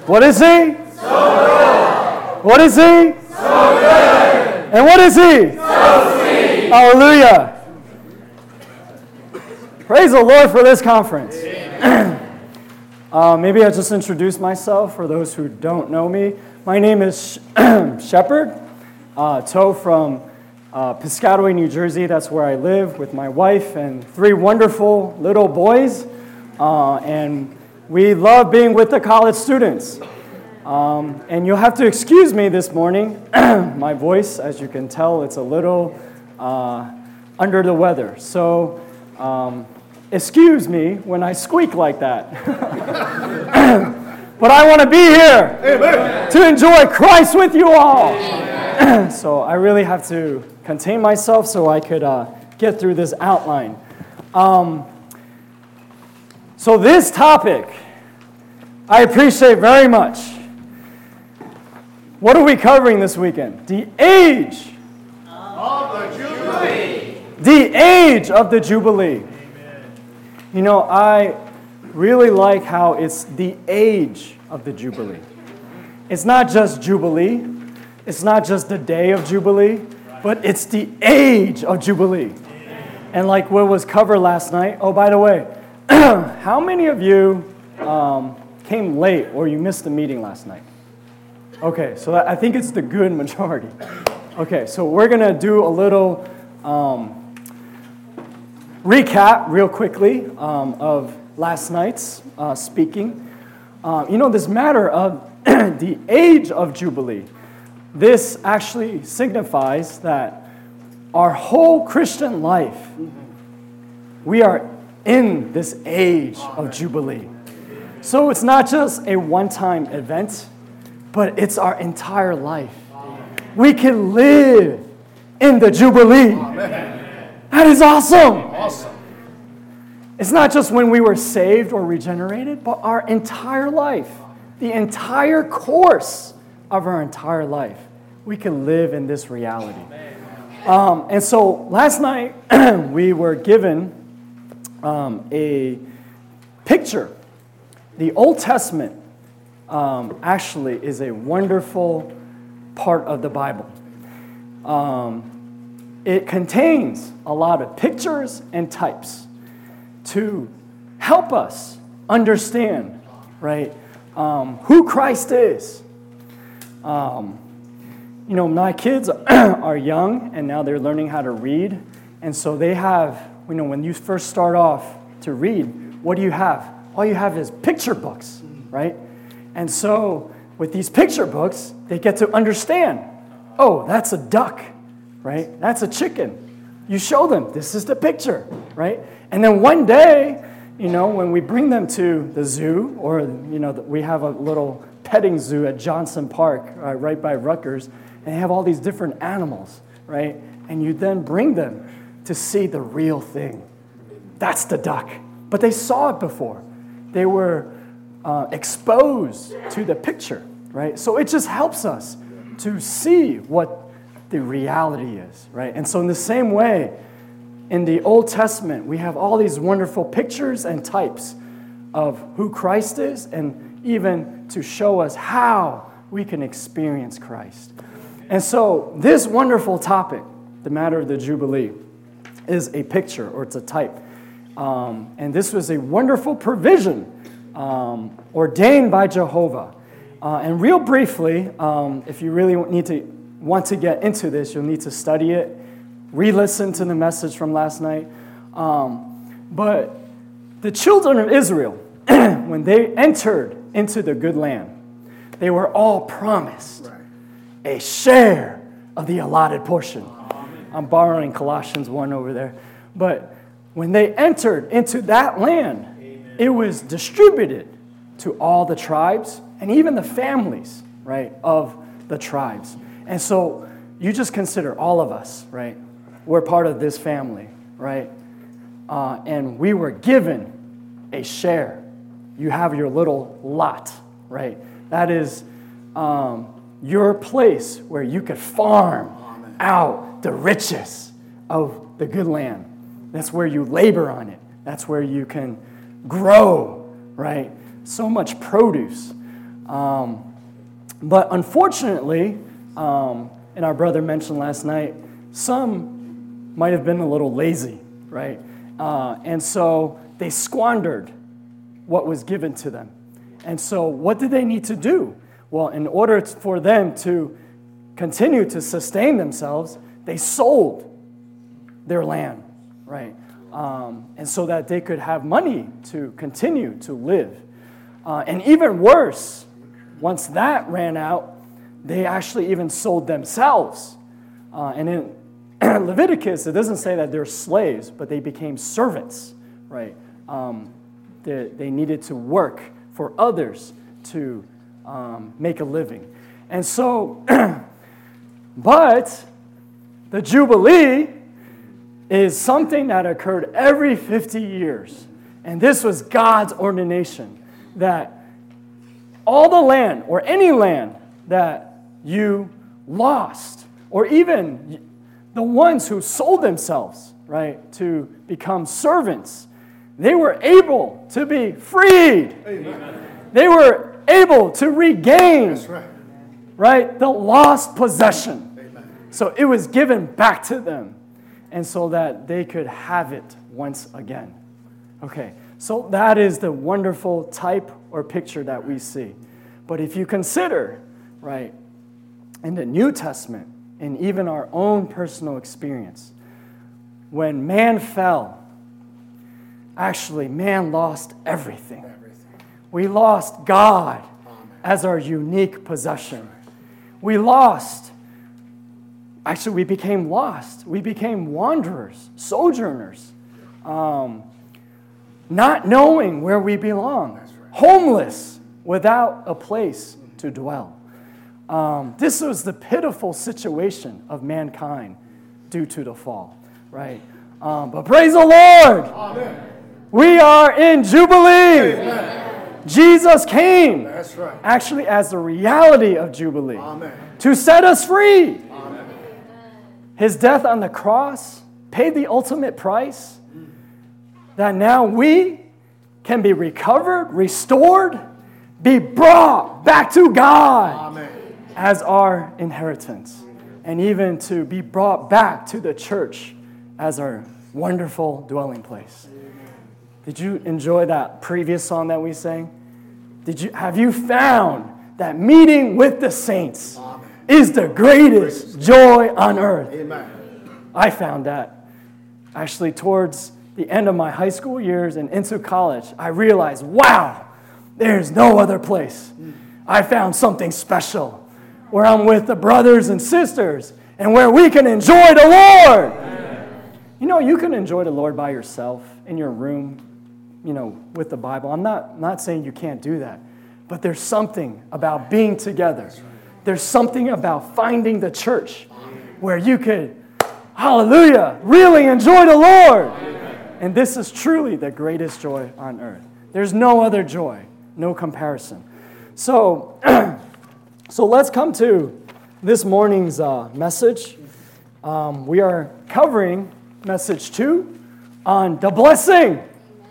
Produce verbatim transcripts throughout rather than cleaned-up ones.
What is he? So good. What is he? So good. And what is he? So sweet. Hallelujah. Praise the Lord for this conference. uh, maybe I'll just introduce myself for those who don't know me. My name is Shepherd uh, Toe from uh, Piscataway, New Jersey. That's where I live with my wife and three wonderful little boys. Uh, and we love being with the college students. Um, and you'll have to excuse me this morning. My voice, as you can tell, it's a little uh, under the weather. So um, excuse me when I squeak like that. But I want to be here Amen. To enjoy Christ with you all. So I really have to contain myself so I could uh, get through this outline. Um, so this topic, I appreciate very much. What are we covering this weekend? The age of the Jubilee. The age of the Jubilee. Amen. You know, I really like how it's the age of the Jubilee. It's not just Jubilee. It's not just the day of Jubilee, but it's the age of Jubilee. And like what was covered last night, oh, by the way, how many of you um, came late or you missed the meeting last night? Okay, so I think it's the good majority. Okay, so we're going to do a little um, recap real quickly um, of last night's uh, speaking. Uh, you know, this matter of the age of Jubilee, this actually signifies that our whole Christian life, we are in this age of Jubilee. So it's not just a one-time event, but it's our entire life. We can live in the Jubilee. Amen. That is awesome. Awesome. It's not just when we were saved or regenerated, but our entire life, the entire course of our entire life, we can live in this reality. Um, and so last night, we were given um, a picture. The Old Testament Um, actually is a wonderful part of the Bible. Um, it contains a lot of pictures and types to help us understand, right, um, who Christ is. Um, you know, my kids are young and now they're learning how to read. And so they have, you know, when you first start off to read, what do you have? All you have is picture books, right? And so with these picture books, they get to understand, oh, that's a duck, right? That's a chicken. You show them, this is the picture, right? And then one day, you know, when we bring them to the zoo, or, you know, we have a little petting zoo at Johnson Park, uh, right by Rutgers, and they have all these different animals, right? And you then bring them to see the real thing. That's the duck. But they saw it before. They were Uh, exposed to the picture, right? So it just helps us to see what the reality is, right? And so in the same way, in the Old Testament, we have all these wonderful pictures and types of who Christ is, and even to show us how we can experience Christ. And so this wonderful topic, the matter of the Jubilee, is a picture, or it's a type. Um, and this was a wonderful provision Um, ordained by Jehovah. Uh, and real briefly, um, if you really need to want to get into this, you'll need to study it, re-listen to the message from last night. Um, but the children of Israel, when they entered into the good land, they were all promised a share of the allotted portion. I'm borrowing Colossians one over there. But when they entered into that land, it was distributed to all the tribes and even the families, right, of the tribes. And so you just consider all of us, right? We're part of this family, right? Uh, and we were given a share. You have your little lot, right? That is um, your place where you could farm out the riches of the good land. That's where you labor on it. That's where you can grow, right? So much produce. Um, but unfortunately, um, and our brother mentioned last night, some might have been a little lazy, right? Uh, and so they squandered what was given to them. And so what did they need to do? Well, in order for them to continue to sustain themselves, they sold their land, right? Um, and so that they could have money to continue to live. Uh, and even worse, once that ran out, they actually even sold themselves. Uh, and in Leviticus, it doesn't say that they're slaves, but they became servants, right? Um, they, they needed to work for others to um, make a living. And so, but the Jubilee is something that occurred every fifty years. And this was God's ordination, that all the land, or any land that you lost, or even the ones who sold themselves, right, to become servants, they were able to be freed. Amen. They were able to regain, That's right. right, the lost possession. Amen. So it was given back to them, and so that they could have it once again. Okay, so that is the wonderful type or picture that we see. But if you consider, right, in the New Testament, and even our own personal experience, when man fell, actually man lost everything. everything. We lost God Amen. As our unique possession. We lost, actually we became lost. We became wanderers, sojourners, um, not knowing where we belong, right. homeless, without a place to dwell. Um, this was the pitiful situation of mankind due to the fall, right? Um, but praise the Lord! Amen. We are in Jubilee. Amen. Jesus came, That's right. actually as the reality of Jubilee, Amen. To set us free. Amen. His death on the cross paid the ultimate price, that now we can be recovered, restored, be brought back to God Amen. As our inheritance, and even to be brought back to the church as our wonderful dwelling place. Did you enjoy that previous song that we sang? Did you have you found that meeting with the saints Amen. Is the greatest joy on earth? Amen. I found that actually towards the end of my high school years and into college. I realized, wow, there's no other place. I found something special where I'm with the brothers and sisters and where we can enjoy the Lord. Amen. You know, you can enjoy the Lord by yourself in your room, you know, with the Bible. I'm not, not saying you can't do that, but there's something about being together. There's something about finding the church where you could, hallelujah, really enjoy the Lord. Amen. And this is truly the greatest joy on earth. There's no other joy, no comparison. So, so let's come to this morning's uh, message. Um, we are covering message two on the blessing.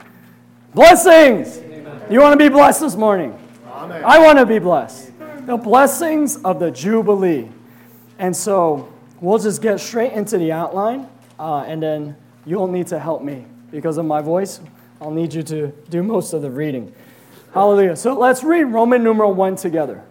Blessings. Amen. You want to be blessed this morning? Amen. I want to be blessed. The blessings of the Jubilee. And so we'll just get straight into the outline, uh, and then you'll need to help me because of my voice. I'll need you to do most of the reading. Hallelujah. So let's read Roman numeral one together.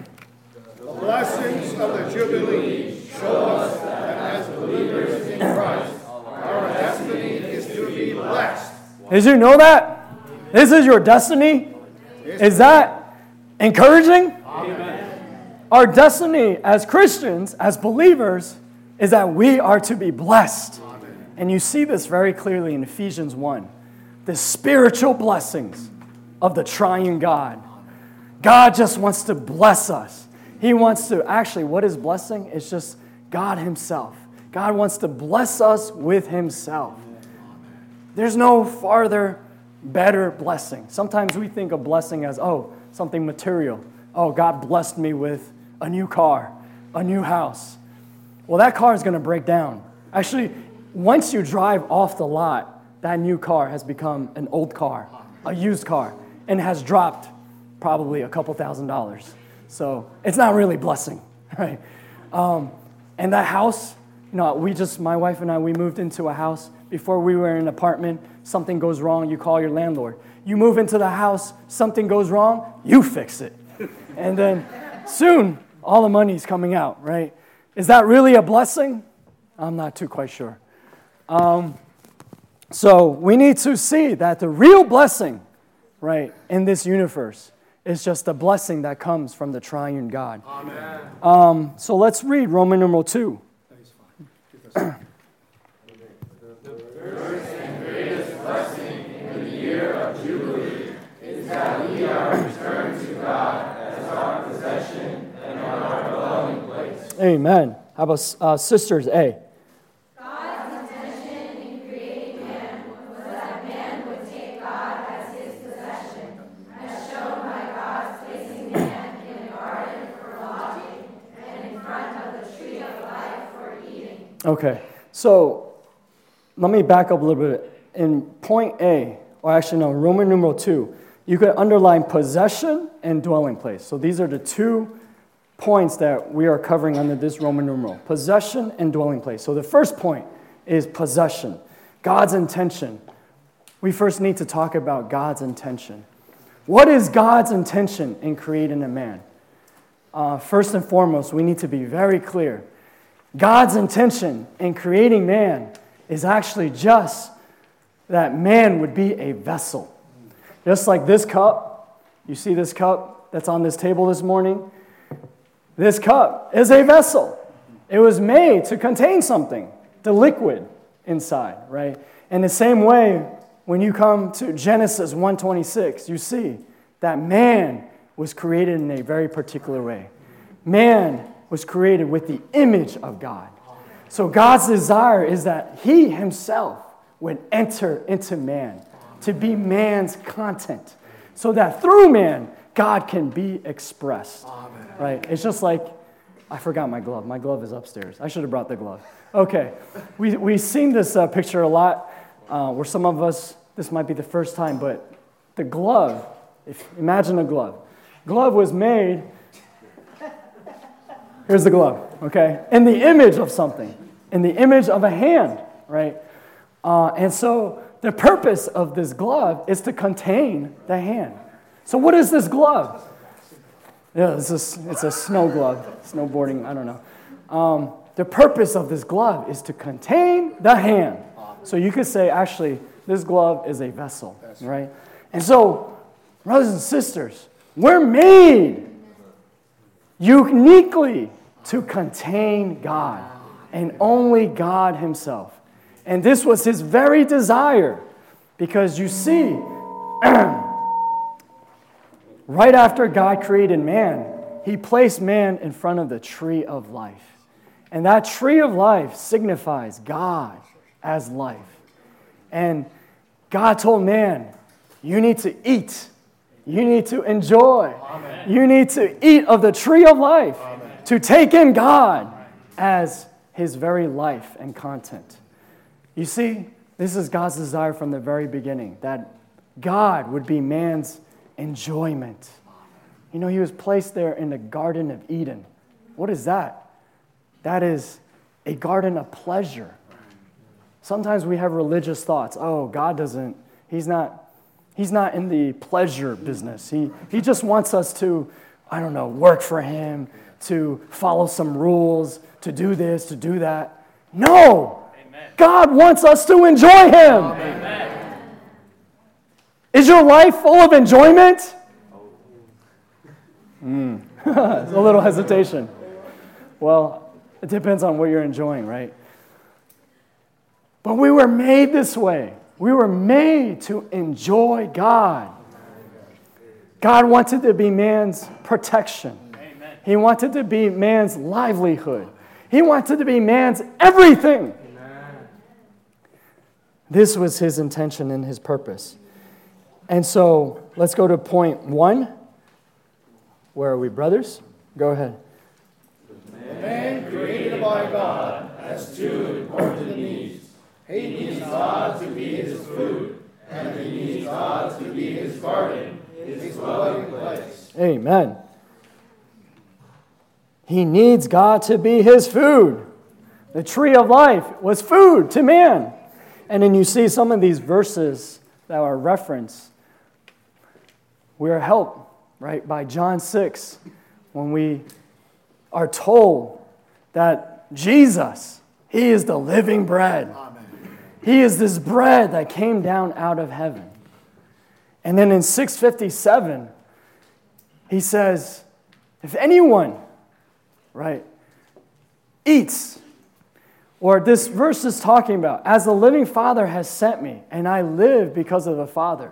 The blessings of the Jubilee show us that as believers in Christ, our destiny is to be blessed. Did you know that? This is your destiny? Is that encouraging? Amen. Our destiny as Christians, as believers, is that we are to be blessed. Amen. And you see this very clearly in Ephesians one. The spiritual blessings of the triune God. God just wants to bless us. He wants to, actually, what is blessing? It's just God himself. God wants to bless us with himself. There's no farther, better blessing. Sometimes we think of blessing as, oh, something material. Oh, God blessed me with a new car, a new house. Well, that car is going to break down. Actually, once you drive off the lot, that new car has become an old car, a used car, and has dropped probably a couple thousand dollars. So it's not really blessing, right? Um, and that house, you know, we just, my wife and I, we moved into a house. Before we were in an apartment, something goes wrong, you call your landlord. You move into the house, something goes wrong, you fix it. And then soon, all the money's coming out, right? Is that really a blessing? I'm not too quite sure. Um, so we need to see that the real blessing, right, in this universe is just the blessing that comes from the triune God. Amen. Um, so let's read Roman numeral two. The first and greatest blessing in the year of Jubilee is that we are returned to God as our possession and our dwelling place. Amen. How about uh, sisters A? God's intention in creating man was that man would take God as his possession, as shown by God's placing man in the garden for lodging and in front of the tree of life for eating. Okay, so let me back up a little bit. In point A, or actually no, Roman numeral two, you could underline possession and dwelling place. So these are the two points that we are covering under this Roman numeral, possession and dwelling place. So the first point is possession, God's intention. We first need to talk about God's intention. What is God's intention in creating a man? Uh, first and foremost, we need to be very clear. God's intention in creating man is actually just that man would be a vessel. Just like this cup, you see this cup that's on this table this morning? This cup is a vessel. It was made to contain something, the liquid inside, right? In the same way, when you come to Genesis one twenty-six, you see that man was created in a very particular way. Man was created with the image of God. So God's desire is that he himself would enter into man, to be man's content, so that through man, God can be expressed. Amen. Right? It's just like, I forgot my glove. My glove is upstairs. I should have brought the glove. Okay. We, we've seen this uh, picture a lot, uh, where some of us, this might be the first time, but the glove, if, imagine a glove. Glove was made, here's the glove, okay? In the image of something, in the image of a hand, right? Uh, and so the purpose of this glove is to contain the hand. So what is this glove? Yeah, it's a, it's a snow glove, snowboarding, I don't know. Um, the purpose of this glove is to contain the hand. So you could say, actually, this glove is a vessel, right? And so, brothers and sisters, we're made uniquely to contain God, and only God himself. And this was his very desire, because you see, right after God created man, he placed man in front of the tree of life. And that tree of life signifies God as life. And God told man, you need to eat. You need to enjoy. Amen. You need to eat of the tree of life. Amen. To take in God as his very life and content. You see, this is God's desire from the very beginning, that God would be man's enjoyment. You know, he was placed there in the Garden of Eden. What is that? That is a garden of pleasure. Sometimes we have religious thoughts. Oh, God doesn't, he's not, he's not in the pleasure business. He, he just wants us to, I don't know, work for him, to follow some rules, to do this, to do that. No! Amen. God wants us to enjoy him. Amen. Is your life full of enjoyment? Mm. There's a little hesitation. Well, it depends on what you're enjoying, right? But we were made this way. We were made to enjoy God. God wanted to be man's protection. Amen. He wanted to be man's livelihood. He wanted to be man's everything. Amen. This was his intention and his purpose. And so, let's go to point one. Where are we, brothers? Go ahead. The man created by God has two important needs. He needs God to be his food, and he needs God to be his garden his dwelling place. Amen. He needs God to be his food. The tree of life was food to man. And then you see some of these verses that are referenced. We are helped, right, by John six, when we are told that Jesus, he is the living bread. Amen. He is this bread that came down out of heaven. And then in six fifty-seven, he says, if anyone, right, eats, or this verse is talking about, as the living Father has sent me, and I live because of the Father.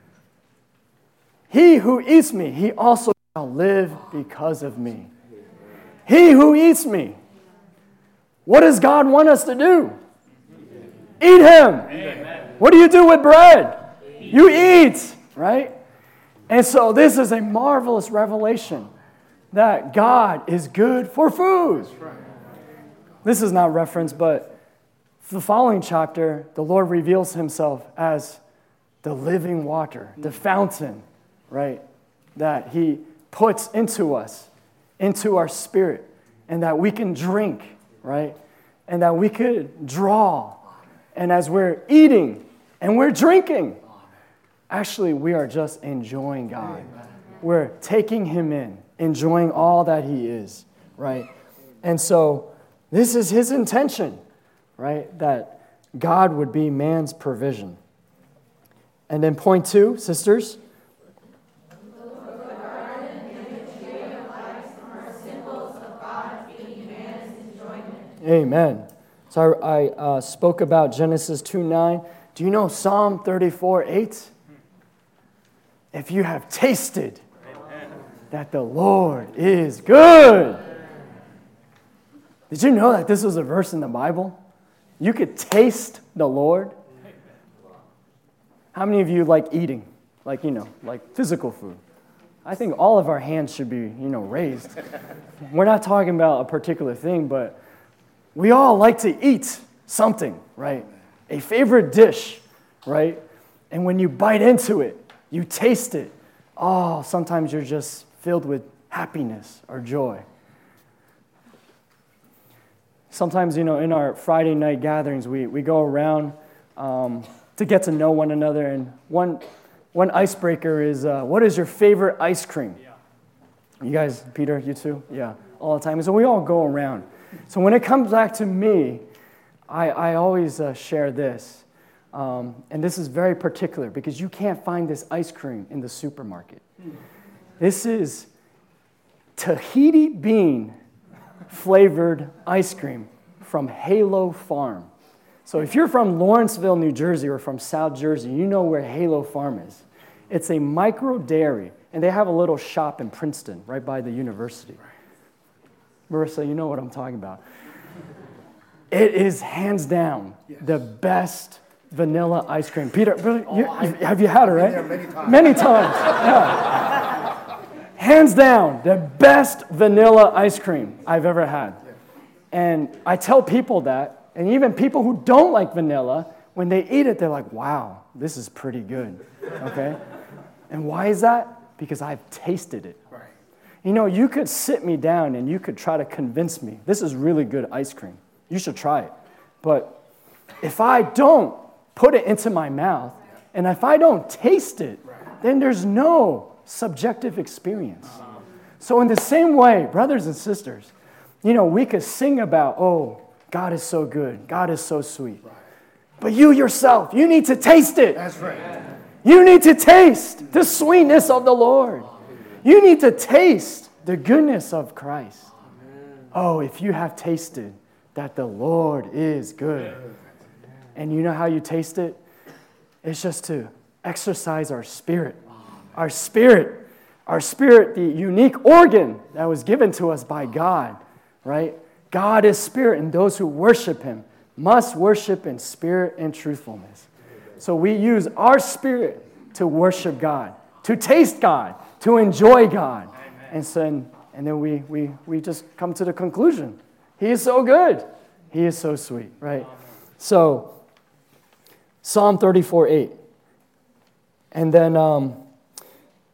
He who eats me, he also shall live because of me. He who eats me. What does God want us to do? Eat him. Amen. What do you do with bread? Eat. You eat, right? And so this is a marvelous revelation that God is good for food. This is not referenced, but the following chapter, the Lord reveals himself as the living water, the fountain, right, that he puts into us, into our spirit, and that we can drink, right, and that we could draw. And as we're eating and we're drinking, actually we are just enjoying God. We're taking him in, enjoying all that he is, right? And so this is his intention, right, that God would be man's provision. And then point two, sisters. Amen. So I, I uh, spoke about Genesis two nine. Do you know Psalm thirty-four eight? If you have tasted Amen. That the Lord is good. Did you know that this was a verse in the Bible? You could taste the Lord. How many of you like eating? Like, you know, like physical food. I think all of our hands should be, you know, raised. We're not talking about a particular thing, but we all like to eat something, right? A favorite dish, right? And when you bite into it, you taste it. Oh, sometimes you're just filled with happiness or joy. Sometimes, you know, in our Friday night gatherings, we, we go around um, to get to know one another. And one one icebreaker is, uh, what is your favorite ice cream? Yeah. You guys, Peter, you too? Yeah, all the time. And so we all go around. So when it comes back to me, I, I always uh, share this. Um, and this is very particular because you can't find this ice cream in the supermarket. This is Tahiti bean flavored ice cream from Halo Farm. So if you're from Lawrenceville, New Jersey, or from South Jersey, you know where Halo Farm is. It's a micro dairy, and they have a little shop in Princeton, right by the university. Marissa, you know what I'm talking about. It is hands down yes. the best vanilla ice cream. Peter, really, oh, you, I, have you had it, right? Been there many times. Many times, yeah. Hands down, the best vanilla ice cream I've ever had. Yeah. And I tell people that, and even people who don't like vanilla, when they eat it, they're like, wow, this is pretty good, okay? And why is that? Because I've tasted it. Right. You know, you could sit me down and you could try to convince me, this is really good ice cream. You should try it. But if I don't put it into my mouth, and if I don't taste it, then there's no subjective experience. So in the same way, brothers and sisters, you know, we could sing about, oh, God is so good, God is so sweet. But you yourself, you need to taste it. That's right. You need to taste the sweetness of the Lord. You need to taste the goodness of Christ. Oh, if you have tasted that the Lord is good. And you know how you taste it? It's just to exercise our spirit. Our spirit. Our spirit, the unique organ that was given to us by God, right? God is spirit, and those who worship him must worship in spirit and truthfulness. So we use our spirit to worship God, to taste God, to enjoy God. And so, and then we, we, we just come to the conclusion. He is so good. He is so sweet, right? So, Psalm thirty-four eight. And then um,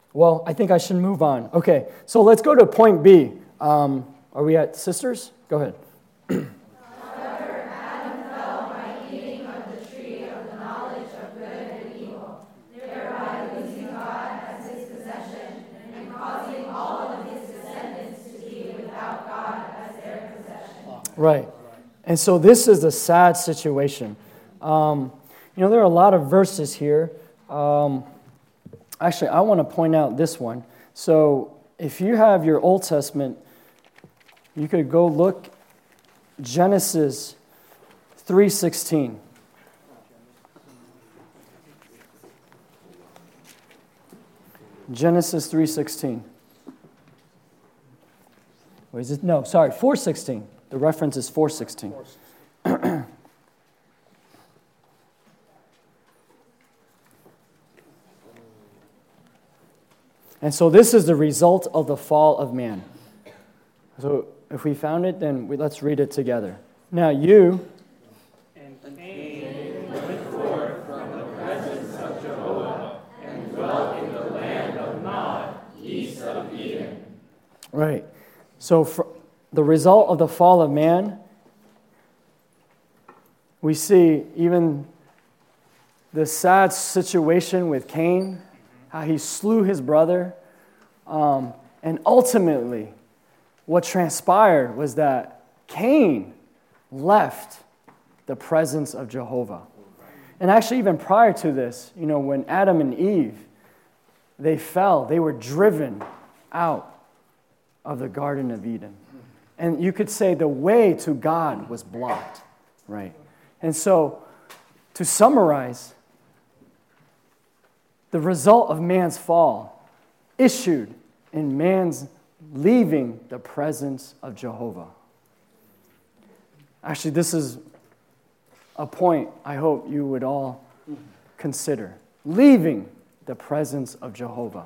Well, I think I should move on. Okay, so let's go to point B. Um, are we at sisters? Go ahead. However, Adam fell by eating of the tree of the knowledge of good and evil, thereby losing God as his possession and causing all of his descendants to be without God as their possession. Right. And so this is a sad situation. Um, you know, there are a lot of verses here. Um, actually, I want to point out this one. So if you have your Old Testament, you could go look Genesis three sixteen. Genesis three sixteen. Or is it? No, sorry, four sixteen. The reference is four sixteen. And so this is the result of the fall of man. So if we found it, then we, let's read it together. Now you... And Cain went forth from the presence of Jehovah and dwelt in the land of Nod, east of Eden. Right. So for the result of the fall of man, we see even the sad situation with Cain, how he slew his brother, um, and ultimately what transpired was that Cain left the presence of Jehovah. And actually even prior to this, you know, when Adam and Eve, they fell, they were driven out of the Garden of Eden. And you could say the way to God was blocked, right? And so, to summarize, the result of man's fall issued in man's leaving the presence of Jehovah. Actually, this is a point I hope you would all consider. Leaving the presence of Jehovah.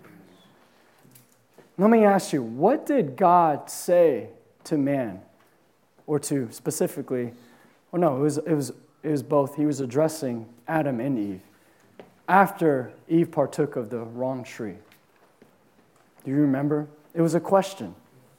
Let me ask you, what did God say to man? Or to specifically, well, no, it was, it was, it was both. He was addressing Adam and Eve after Eve partook of the wrong tree. Do you remember? It was a question.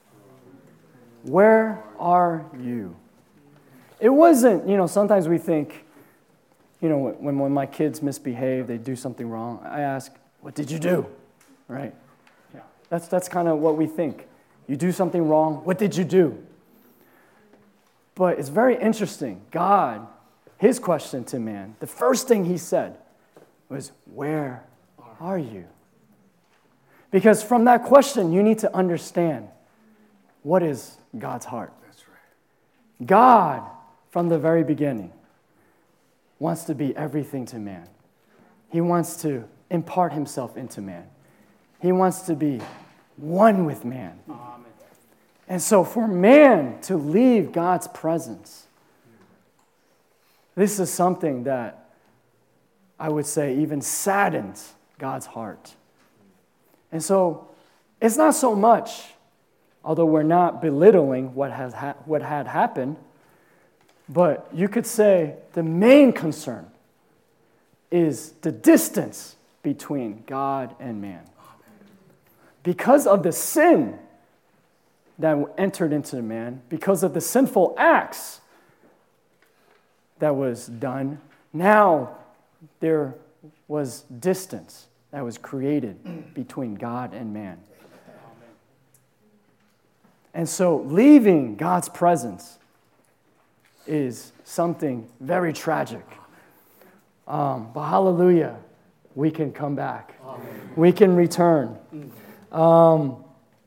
Where are you? It wasn't, you know, sometimes we think, you know, when, when my kids misbehave, they do something wrong, I ask, what did you do? Right? Yeah. That's, that's kind of what we think. You do something wrong, what did you do? But it's very interesting. God, his question to man, the first thing he said was, where are you? Because from that question, you need to understand what is God's heart. That's right. God, from the very beginning, wants to be everything to man. He wants to impart himself into man. He wants to be one with man. Amen. And so for man to leave God's presence, this is something that I would say even saddens God's heart. And so it's not so much, although we're not belittling what has ha- what had happened, but you could say the main concern is the distance between God and man. Because of the sin that entered into man, because of the sinful acts that was done, now there was distance that was created between God and man. And so leaving God's presence is something very tragic. Um, but hallelujah, we can come back. Amen. We can return. Um,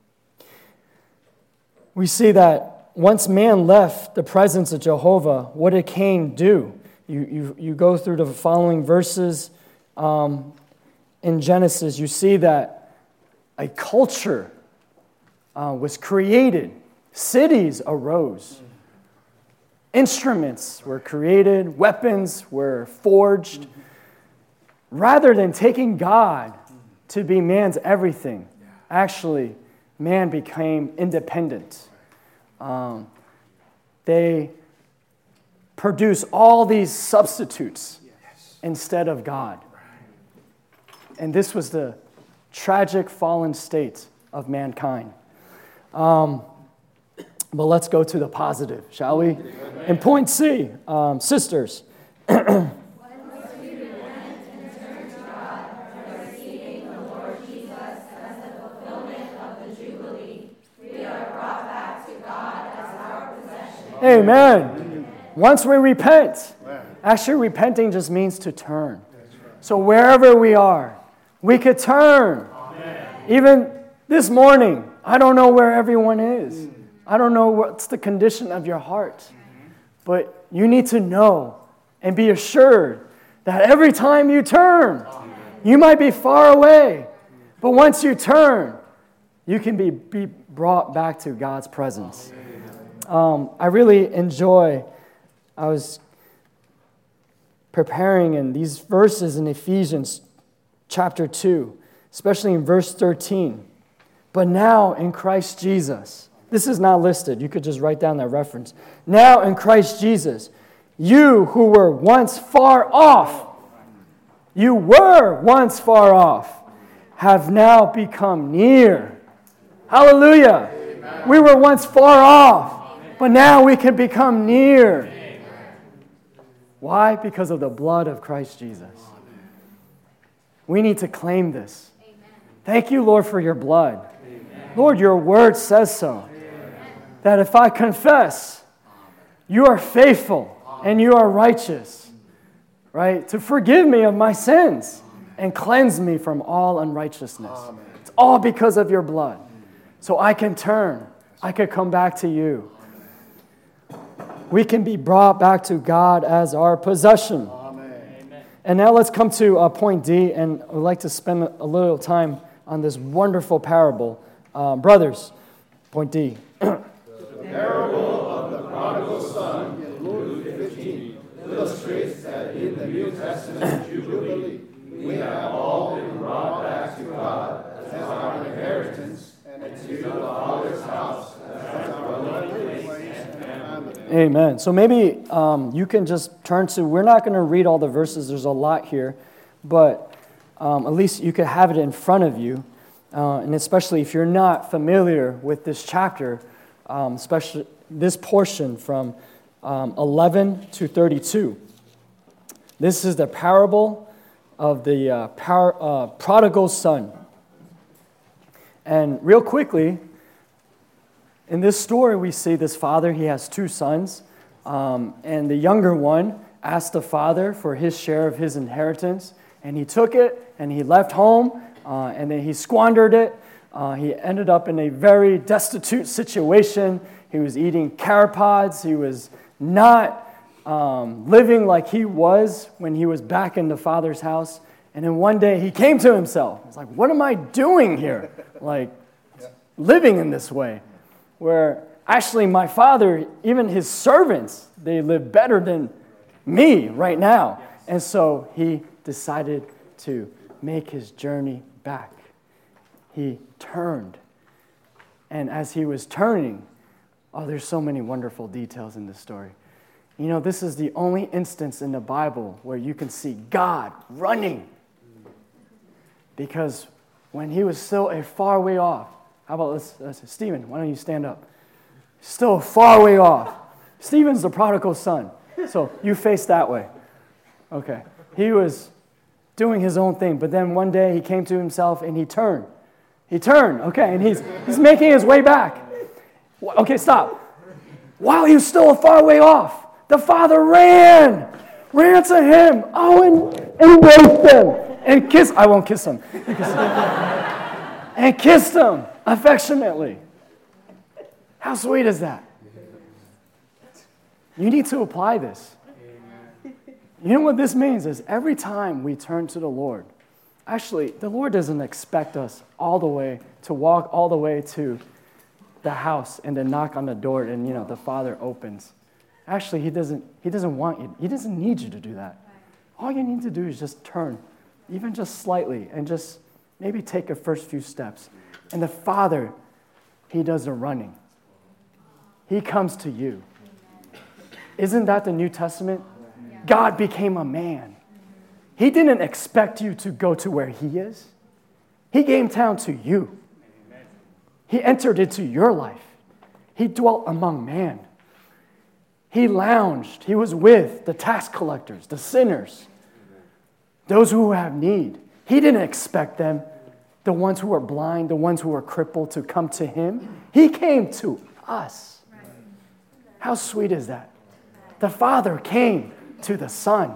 we see that once man left the presence of Jehovah, what did Cain do? You, you, you go through the following verses um, in Genesis, you see that a culture uh, was created. Cities arose. Instruments were created. Weapons were forged. Rather than taking God to be man's everything, actually, man became independent. Um, they produce all these substitutes instead of God. And this was the tragic fallen state of mankind. Um, but let's go to the positive, shall we? In point C, um, sisters. Amen. Once we repent, actually repenting just means to turn. So wherever we are, we could turn. Even this morning, I don't know where everyone is. I don't know what's the condition of your heart. But you need to know and be assured that every time you turn, you might be far away. But once you turn, you can be, be brought back to God's presence. Um, I really enjoy, I was preparing in these verses in Ephesians chapter two, especially in verse thirteen. But now in Christ Jesus, this is not listed. You could just write down that reference. Now in Christ Jesus, you who were once far off, you were once far off, have now become near. Hallelujah. Amen. We were once far off. But now we can become near. Amen. Why? Because of the blood of Christ Jesus. Amen. We need to claim this. Amen. Thank you, Lord, for your blood. Amen. Lord, your word says so. Amen. That if I confess, you are faithful and you are righteous, right? To forgive me of my sins and cleanse me from all unrighteousness. Amen. It's all because of your blood. So I can turn. I can come back to you. We can be brought back to God as our possession. Amen. And now let's come to uh, point D, and I'd like to spend a little time on this wonderful parable. Uh, brothers, point D. The parable of the prodigal son in Luke fifteen illustrates that in the New Testament Jubilee, we have all been brought back to God as our inheritance and to the Father's house as our dwelling place. Amen. So maybe um, you can just turn to, we're not going to read all the verses, there's a lot here, but um, at least you could have it in front of you. Uh, and especially if you're not familiar with this chapter, um, especially this portion from um, eleven to thirty-two. This is the parable of the uh, par- uh, prodigal son. And real quickly, in this story, we see this father, he has two sons, um, and the younger one asked the father for his share of his inheritance, and he took it, and he left home, uh, and then he squandered it. Uh, he ended up in a very destitute situation. He was eating carrot pods. He was not um, living like he was when he was back in the father's house. And then one day, he came to himself. He's like, what am I doing here? Like, living in this way. Where actually my father, even his servants, they live better than me right now. And so he decided to make his journey back. He turned. And as he was turning, oh, there's so many wonderful details in this story. You know, this is the only instance in the Bible where you can see God running. Because when he was still a far way off, how about, let's, let's Stephen, why don't you stand up? Still a far way off. Stephen's the prodigal son. So you face that way. Okay. He was doing his own thing, but then one day he came to himself and he turned. He turned, okay, and he's he's making his way back. Okay, stop. While he was still a far way off, the father ran, ran to him, oh, and embraced him, and kissed, I won't kiss him, and kissed him affectionately. How sweet is that? You need to apply this. You know what this means is every time we turn to the Lord, actually, the Lord doesn't expect us all the way to walk all the way to the house and then knock on the door and, you know, the Father opens. Actually, he doesn't, he doesn't want you. He doesn't need you to do that. All you need to do is just turn, even just slightly, and just maybe take your first few steps. And the Father, he does the running. He comes to you. Isn't that the New Testament? God became a man. He didn't expect you to go to where he is. He came down to you. He entered into your life. He dwelt among man. He lounged. He was with the tax collectors, the sinners, those who have need. He didn't expect them, the ones who are blind, the ones who are crippled, to come to him. He came to us. How sweet is that? The Father came to the Son.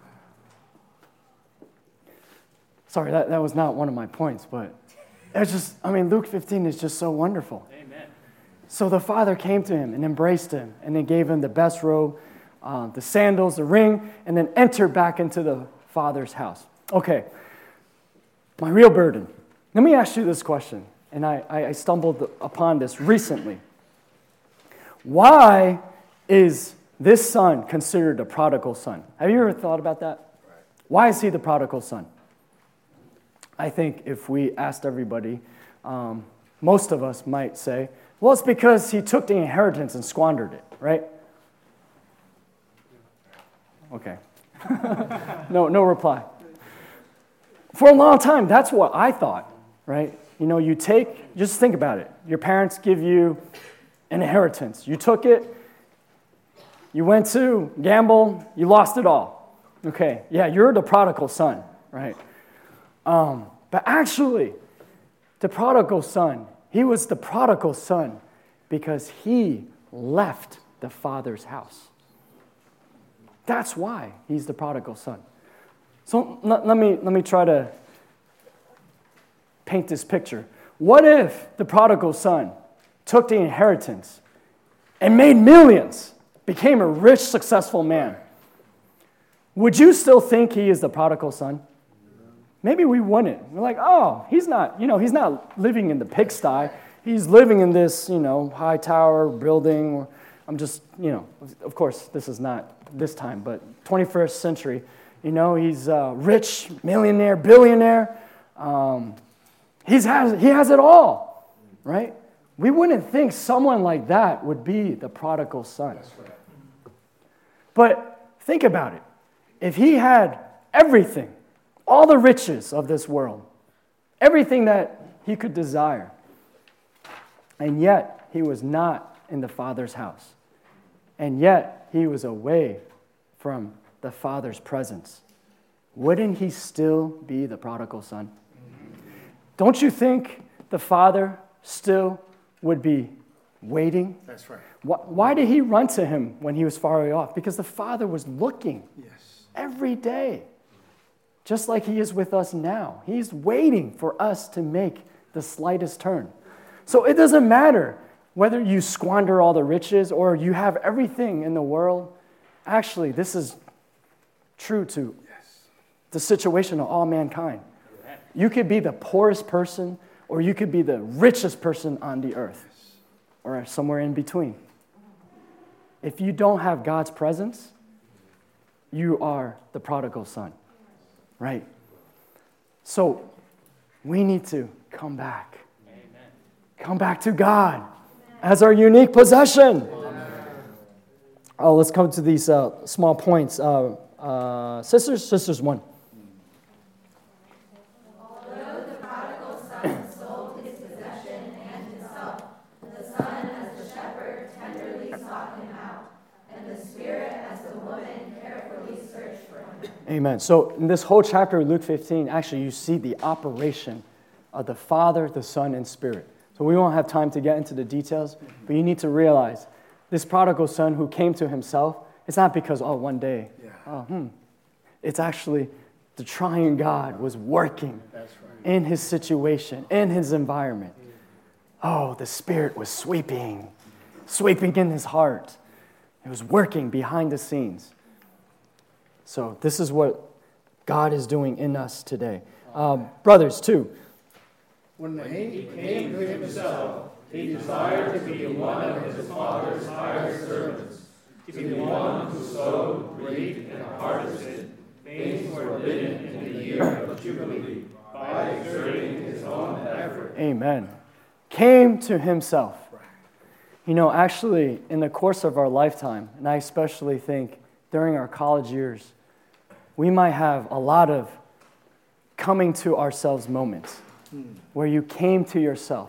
Sorry, that, that was not one of my points, but it's just, I mean, Luke fifteen is just so wonderful. Amen. So the Father came to him and embraced him, and then gave him the best robe, uh, the sandals, the ring, and then entered back into the Father's house. Okay, my real burden. Let me ask you this question, and I, I stumbled upon this recently. Why is this son considered a prodigal son? Have you ever thought about that? Why is he the prodigal son? I think if we asked everybody, um, most of us might say, well, it's because he took the inheritance and squandered it, right? Okay. no, no reply. For a long time, that's what I thought, right? You know, you take, just think about it. Your parents give you an inheritance. You took it, you went to gamble, you lost it all. Okay, yeah, you're the prodigal son, right? Um, but actually, the prodigal son, he was the prodigal son because he left the Father's house. That's why he's the prodigal son. So let, let me let me try to paint this picture. What if the prodigal son took the inheritance and made millions, became a rich, successful man? Would you still think he is the prodigal son? Maybe we wouldn't. We're like, oh, he's not, you know, he's not living in the pigsty. He's living in this, you know, high tower building. I'm just, you know, of course, this is not this time, but twenty-first century. You know, he's a rich, millionaire, billionaire. Um, he's has, he has it all, right? We wouldn't think someone like that would be the prodigal son. But think about it. If he had everything, all the riches of this world, everything that he could desire, and yet he was not in the Father's house, and yet he was away from the Father's presence, wouldn't he still be the prodigal son? Don't you think the Father still would be waiting? That's right. Why, why did he run to him when he was far away off? Because the Father was looking Yes. every day, just like he is with us now. He's waiting for us to make the slightest turn. So it doesn't matter whether you squander all the riches or you have everything in the world. Actually, this is true to the situation of all mankind. You could be the poorest person or you could be the richest person on the earth or somewhere in between. If you don't have God's presence, you are the prodigal son, right? So we need to come back. Amen. Come back to God as our unique possession. Amen. Oh, let's come to these uh, small points. Uh, uh, sisters, sisters one. Although the prodigal son sold his possession and himself, the son as the shepherd tenderly sought him out, and the Spirit as the woman carefully searched for him. Amen. So in this whole chapter of Luke fifteen, actually you see the operation of the Father, the Son, and Spirit. So we won't have time to get into the details, but you need to realize this prodigal son who came to himself, it's not because, oh, one day, Yeah. oh, hmm. It's actually the triune God was working That's right. in his situation, in his environment. Oh, the Spirit was sweeping, sweeping in his heart. It was working behind the scenes. So this is what God is doing in us today. Um, brothers, too. When he came to himself, he desired to be one of his father's hired servants, to be one who sowed, reaped, and harvested things forbidden in the year of Jubilee, by exerting his own effort. Amen. Came to himself. You know, actually, in the course of our lifetime, and I especially think during our college years, we might have a lot of coming to ourselves moments. where you came to yourself.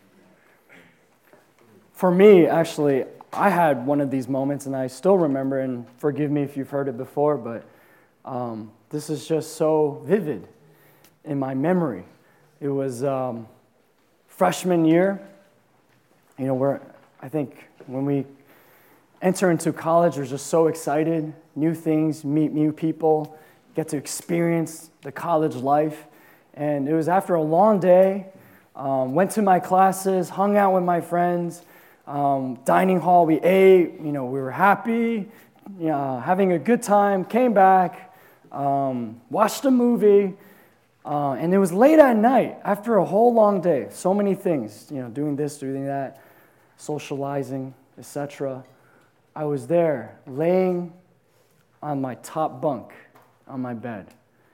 For me, actually, I had one of these moments, and I still remember, and forgive me if you've heard it before, but um, this is just so vivid in my memory. It was um, freshman year. You know, where I think when we enter into college, we're just so excited, new things, meet new people, get to experience the college life. And it was after a long day, um, went to my classes, hung out with my friends, um, dining hall, we ate, you know, we were happy, you know, having a good time, came back, um, watched a movie, uh, and it was late at night after a whole long day, so many things, you know, doing this, doing that, socializing, et cetera. I was there, laying on my top bunk on my bed.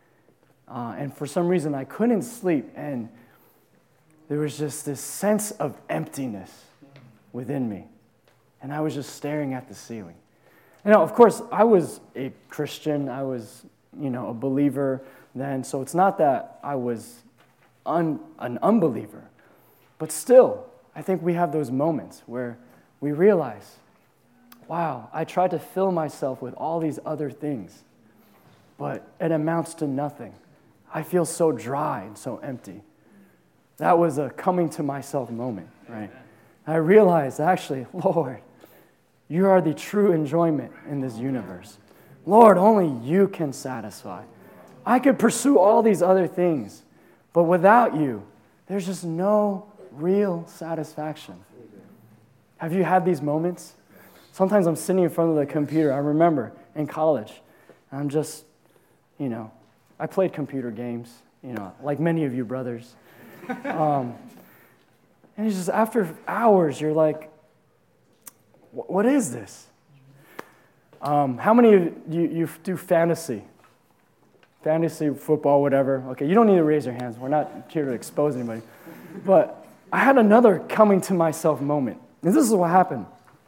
Uh, and for some reason, I couldn't sleep, and there was just this sense of emptiness within me. And I was just staring at the ceiling. You know, of course, I was a Christian. I was, you know, a believer then. So it's not that I was un- an unbeliever. But still, I think we have those moments where we realize, wow, I tried to fill myself with all these other things, but it amounts to nothing. I feel so dry and so empty. That was a coming to myself moment, right? I realized, actually, Lord, you are the true enjoyment in this universe. Lord, only you can satisfy. I could pursue all these other things, but without you, there's just no real satisfaction. Have you had these moments? Sometimes I'm sitting in front of the computer. I remember in college, I'm just, you know, I played computer games, you know, like many of you brothers. Um, and it's just after hours, you're like, what is this? Um, how many of you, you do fantasy? Fantasy, football, whatever. Okay, you don't need to raise your hands. We're not here to expose anybody. But I had another coming to myself moment. And this is what happened.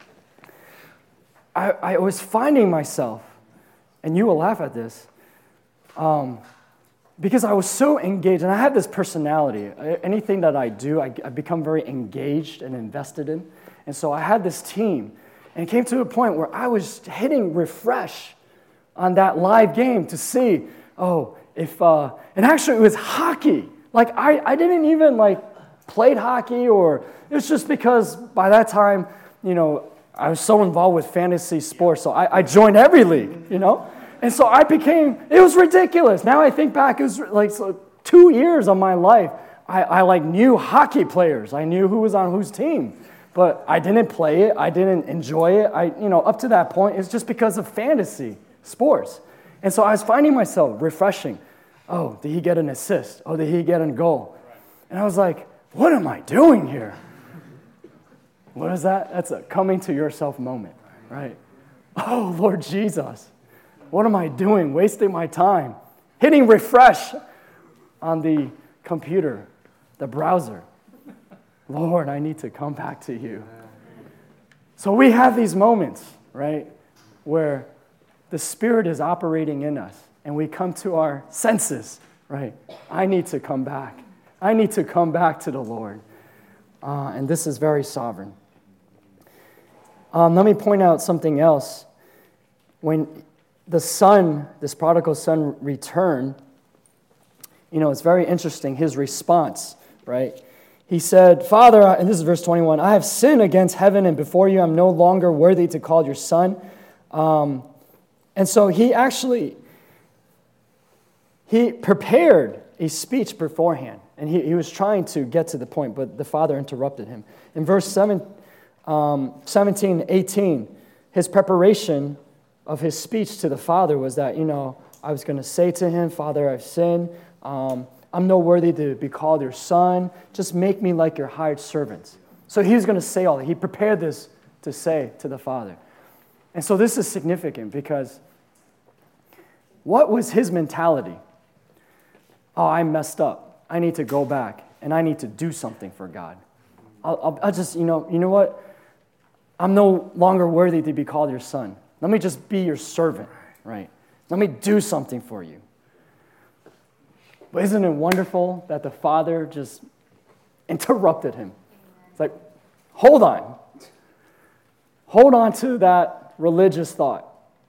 I, I was finding myself, and you will laugh at this, um, because I was so engaged, and I have this personality. Anything that I do, I, I become very engaged and invested in. And so I had this team, and it came to a point where I was hitting refresh on that live game to see, oh, if, uh, and actually it was hockey. Like, I, I didn't even, like, played hockey, or it was just because by that time, you know, I was so involved with fantasy sports, so I, I joined every league, you know? And so I became, it was ridiculous. Now I think back, it was like so two years of my life, I, I like knew hockey players. I knew who was on whose team. But I didn't play it. I didn't enjoy it. I, you know, up to that point, it's just because of fantasy sports. And so I was finding myself refreshing. Oh, did he get an assist? Oh, did he get a goal? And I was like, what am I doing here? What is that? That's a coming to yourself moment, right? Oh, Lord Jesus, what am I doing? Wasting my time. Hitting refresh on the computer, the browser. Lord, I need to come back to you. So we have these moments, right, where the Spirit is operating in us, and we come to our senses, right? I need to come back. I need to come back to the Lord. Uh, and this is very sovereign. Um, let me point out something else. When the son, this prodigal son, returned, you know, it's very interesting, his response, right? He said, Father, and this is verse twenty-one, I have sinned against heaven and before you. I'm no longer worthy to call your son. Um, and so he actually, he prepared a speech beforehand. And he, he was trying to get to the point, but the father interrupted him. In verse seven, um, seventeen, eighteen, his preparation of his speech to the father was that, you know, I was going to say to him, Father, I've sinned. Um, I'm no worthy to be called your son. Just make me like your hired servants. So he was going to say all that. He prepared this to say to the father. And so this is significant because what was his mentality? Oh, I messed up. I need to go back and I need to do something for God. I'll, I'll, I'll just, you know, you know what? I'm no longer worthy to be called your son. Let me just be your servant, right? Let me do something for you. But isn't it wonderful that the Father just interrupted him? It's like, hold on. Hold on to that religious thought.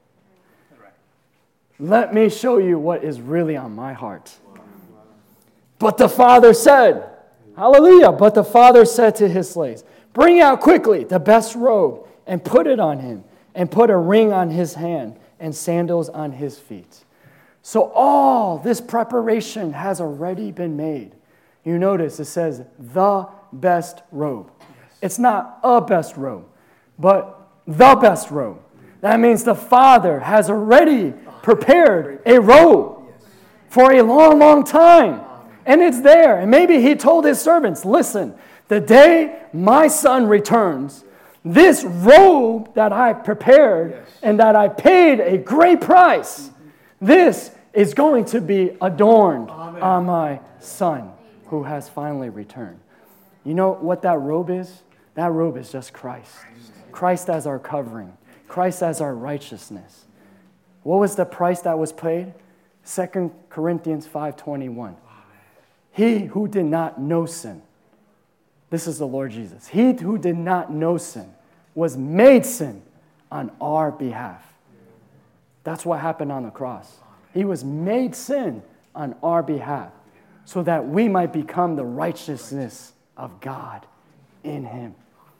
Let me show you what is really on my heart. But the Father said, hallelujah, but the Father said to his slaves, bring out quickly the best robe and put it on him, and put a ring on his hand and sandals on his feet. So all this preparation has already been made. You notice it says the best robe. It's not a best robe, but the best robe. That means the Father has already prepared a robe for a long, long time. And it's there. And maybe he told his servants, listen, the day my son returns, this robe that I prepared yes. and that I paid a great price, this is going to be adorned Amen. On my son who has finally returned. You know what that robe is? That robe is just Christ. Christ as our covering. Christ as our righteousness. What was the price that was paid? Second Corinthians five twenty-one. He who did not know sin. This is the Lord Jesus. He who did not know sin was made sin on our behalf. That's what happened on the cross. He was made sin on our behalf so that we might become the righteousness of God in him.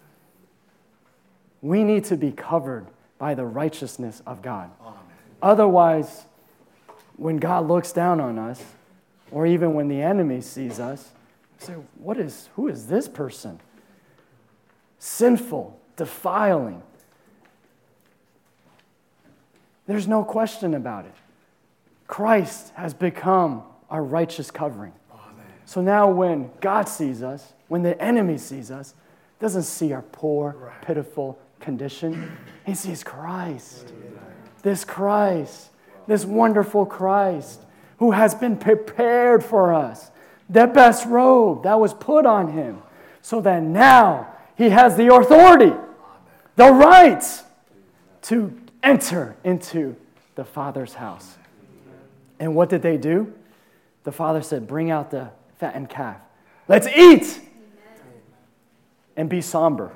We need to be covered by the righteousness of God. Amen. Otherwise, when God looks down on us, or even when the enemy sees us, say, what is, who is this person? Sinful, defiling. There's no question about it. Christ has become our righteous covering. Amen. So now when God sees us, when the enemy sees us, doesn't see our poor, right. pitiful condition. He sees Christ. Amen. This Christ, this wonderful Christ who has been prepared for us. The best robe that was put on him so that now he has the authority, the right to enter into the Father's house. And what did they do? The Father said, bring out the fattened calf. Let's eat and be somber.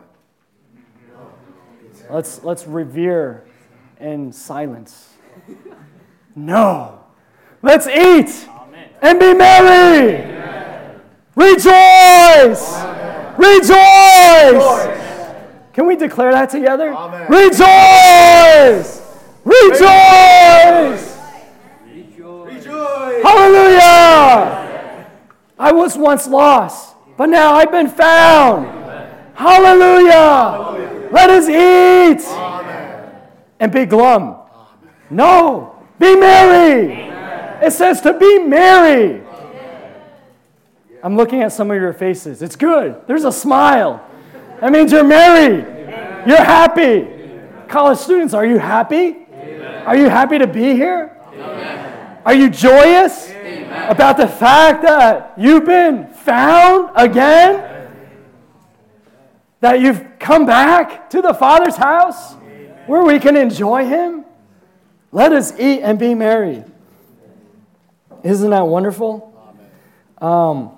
Let's, let's revere in silence. No. Let's eat Amen. And be merry. Amen. Rejoice. Amen. Rejoice. Rejoice. Can we declare that together? Amen. Rejoice. Rejoice. Rejoice. Rejoice. Hallelujah. I was once lost, but now I've been found. Amen. Hallelujah. Hallelujah. Let us eat Amen. And be glum. Amen. No, be merry. Amen. It says to be merry. Amen. I'm looking at some of your faces. It's good. There's a smile. That means you're merry. Amen. You're happy. Amen. College students, are you happy? Amen. Are you happy to be here? Amen. Are you joyous Amen. About the fact that you've been found again? Amen. That you've come back to the Father's house Amen. Where we can enjoy him? Let us eat and be merry. Isn't that wonderful? Um,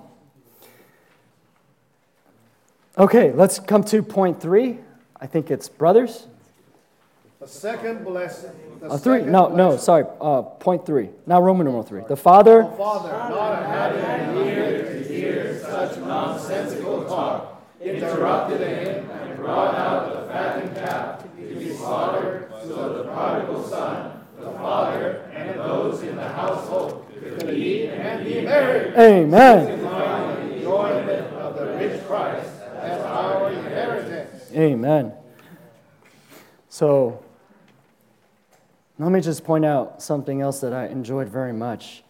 okay, let's come to point three. I think it's brothers. The second blessing. The uh, three? second No, blessing. no, sorry. Uh, point three. Now Roman numeral three. The Father. Oh, Father, not having an ear to hear such nonsensical talk, interrupted him and brought out the fattened calf to be slaughtered, so the prodigal son, the father, and those in the household could eat and be merry. Amen. The enjoyment of the rich Christ as our inheritance. Amen. So, let me just point out something else that I enjoyed very much.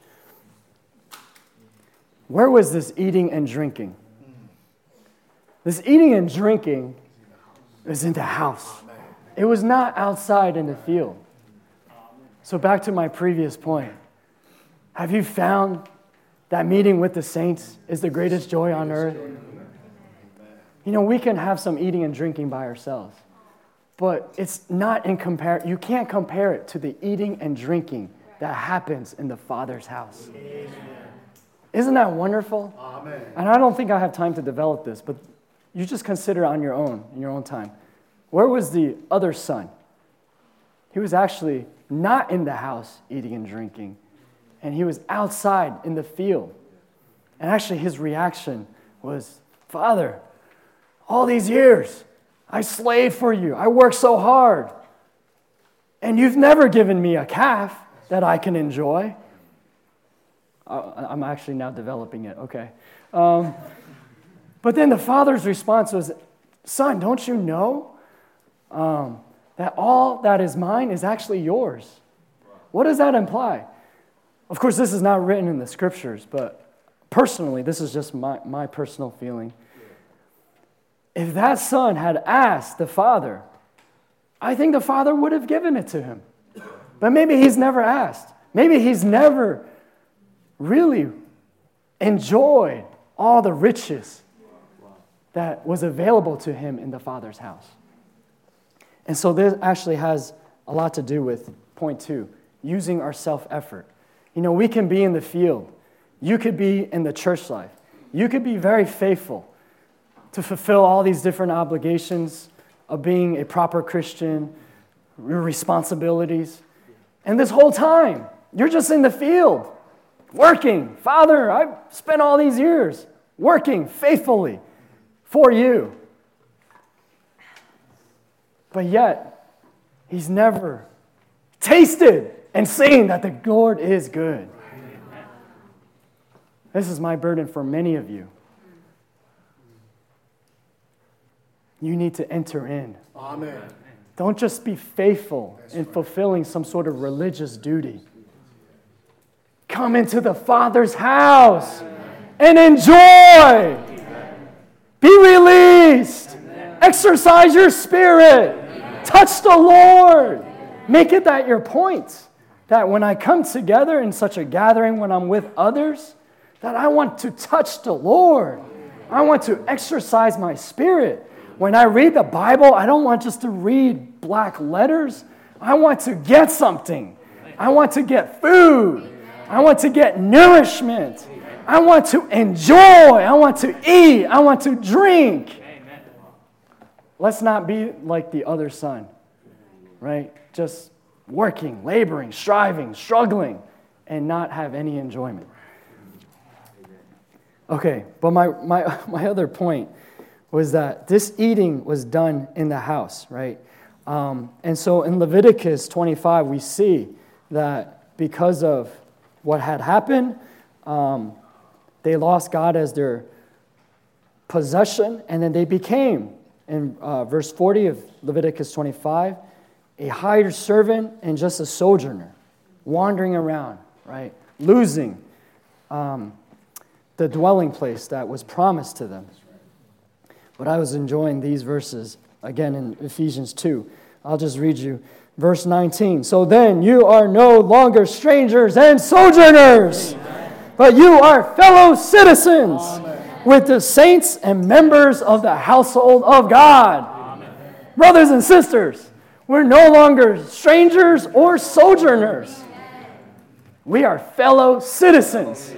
Where was this eating and drinking? This eating and drinking was in the house. It was not outside in the field. So back to my previous point. Have you found that meeting with the saints is the greatest joy on earth? You know, we can have some eating and drinking by ourselves, but it's not in compare. You can't compare it to the eating and drinking that happens in the Father's house. Isn't that wonderful? Amen. And I don't think I have time to develop this, but you just consider on your own, in your own time. Where was the other son? He was actually not in the house eating and drinking, and he was outside in the field. And actually his reaction was, Father, all these years, I slaved for you. I worked so hard. And you've never given me a calf that I can enjoy. I'm actually now developing it, okay. Um, but then the father's response was, son, don't you know um, that all that is mine is actually yours? What does that imply? Of course, this is not written in the scriptures, but personally, this is just my, my personal feeling. If that son had asked the father, I think the father would have given it to him. But maybe he's never asked. Maybe he's never really enjoyed all the riches that was available to him in the Father's house. And so this actually has a lot to do with point two, using our self-effort. You know, we can be in the field. You could be in the church life. You could be very faithful to fulfill all these different obligations of being a proper Christian, your responsibilities. And this whole time, you're just in the field, working. Father, I've spent all these years working faithfully for you. But yet, he's never tasted and seen that the Lord is good. This is my burden for many of you. You need to enter in. Amen. Don't just be faithful in fulfilling some sort of religious duty. Come into the Father's house and enjoy. Be released. Exercise your spirit. Touch the Lord. Make it that your point. That when I come together in such a gathering, when I'm with others, that I want to touch the Lord. I want to exercise my spirit. When I read the Bible, I don't want just to read black letters. I want to get something. I want to get food. I want to get nourishment. I want to enjoy. I want to eat. I want to drink. Let's not be like the other son, right? Just working, laboring, striving, struggling, and not have any enjoyment. Okay, but my, my, my other point was that this eating was done in the house, right? Um, and so in Leviticus twenty-five, we see that because of what had happened, um, they lost God as their possession, and then they became, in uh, verse forty of Leviticus twenty-five, a hired servant and just a sojourner, wandering around, right? Losing um, the dwelling place that was promised to them. But I was enjoying these verses, again in Ephesians two. I'll just read you verse nineteen. So then you are no longer strangers and sojourners, Amen. But you are fellow citizens Amen. With the saints and members of the household of God. Amen. Brothers and sisters, we're no longer strangers or sojourners. We are fellow citizens.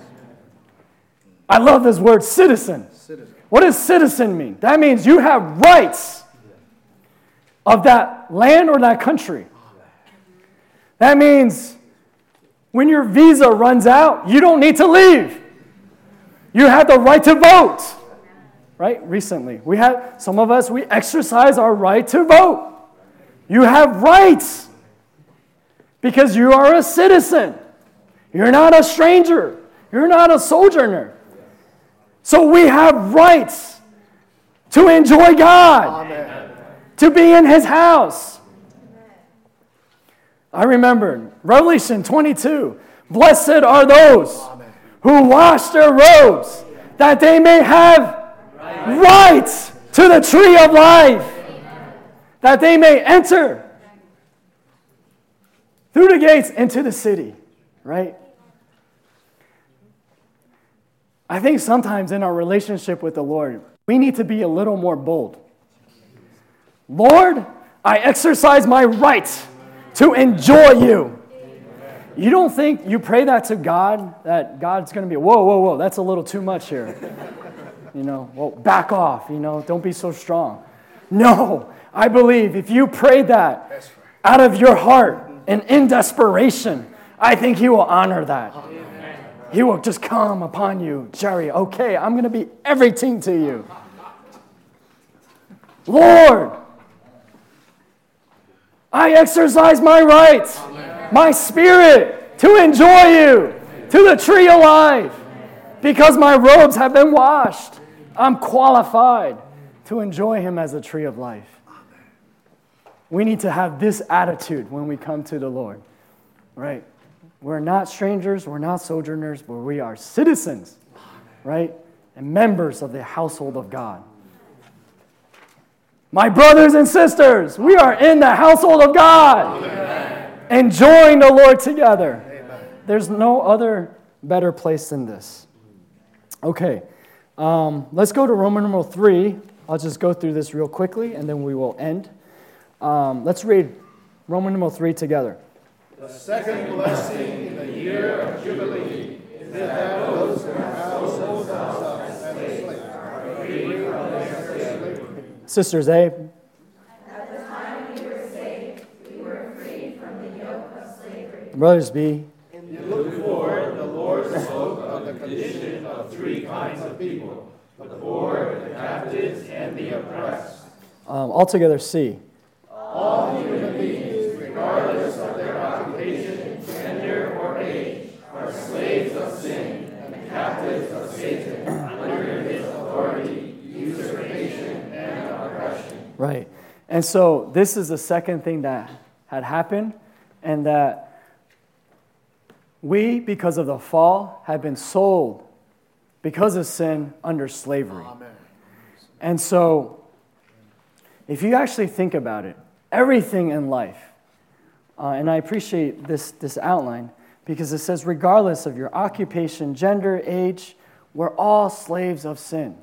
I love this word, citizen. What does citizen mean? That means you have rights of that land or that country. That means when your visa runs out, you don't need to leave. You have the right to vote. Right? Recently, we had some of us, we exercise our right to vote. You have rights because you are a citizen. You're not a stranger. You're not a sojourner. So we have rights to enjoy God, Amen. To be in His house. I remember Revelation twenty-two, blessed are those Amen. Who wash their robes, that they may have right. rights to the tree of life, Amen. That they may enter through the gates into the city, right? I think sometimes in our relationship with the Lord, we need to be a little more bold. Lord, I exercise my right to enjoy you. You don't think you pray that to God, that God's going to be, whoa, whoa, whoa, that's a little too much here. You know, well, back off, you know, don't be so strong. No, I believe if you pray that out of your heart and in desperation, I think he will honor that. He will just come upon you, Jerry, okay, I'm going to be everything to you. Lord, I exercise my rights, my spirit to enjoy you, to the tree of life. Because my robes have been washed, I'm qualified to enjoy him as a tree of life. We need to have this attitude when we come to the Lord, right? We're not strangers, we're not sojourners, but we are citizens, right? And members of the household of God. My brothers and sisters, we are in the household of God, Amen. Enjoying the Lord together. Amen. There's no other better place than this. Okay, um, let's go to Roman numeral three. I'll just go through this real quickly, and then we will end. Um, let's read Roman numeral three together. The second blessing in the year of Jubilee is that those who have sold themselves as slaves are free from their slavery. Sisters, eh? At the time we were saved, we were freed from the yoke of slavery. Brothers, B. In Luke four, the Lord spoke of the condition of three kinds of people: the poor, the captives, and the oppressed. Um, altogether, C. All human beings, regardless of their occupation, gender, or age, are slaves of sin and captives of Satan under his authority, usurpation, and oppression. Right. And so this is the second thing that had happened, and that we, because of the fall, have been sold because of sin under slavery. Amen. And so if you actually think about it, everything in life, uh, and I appreciate this, this outline, because it says regardless of your occupation, gender, age, we're all slaves of sin.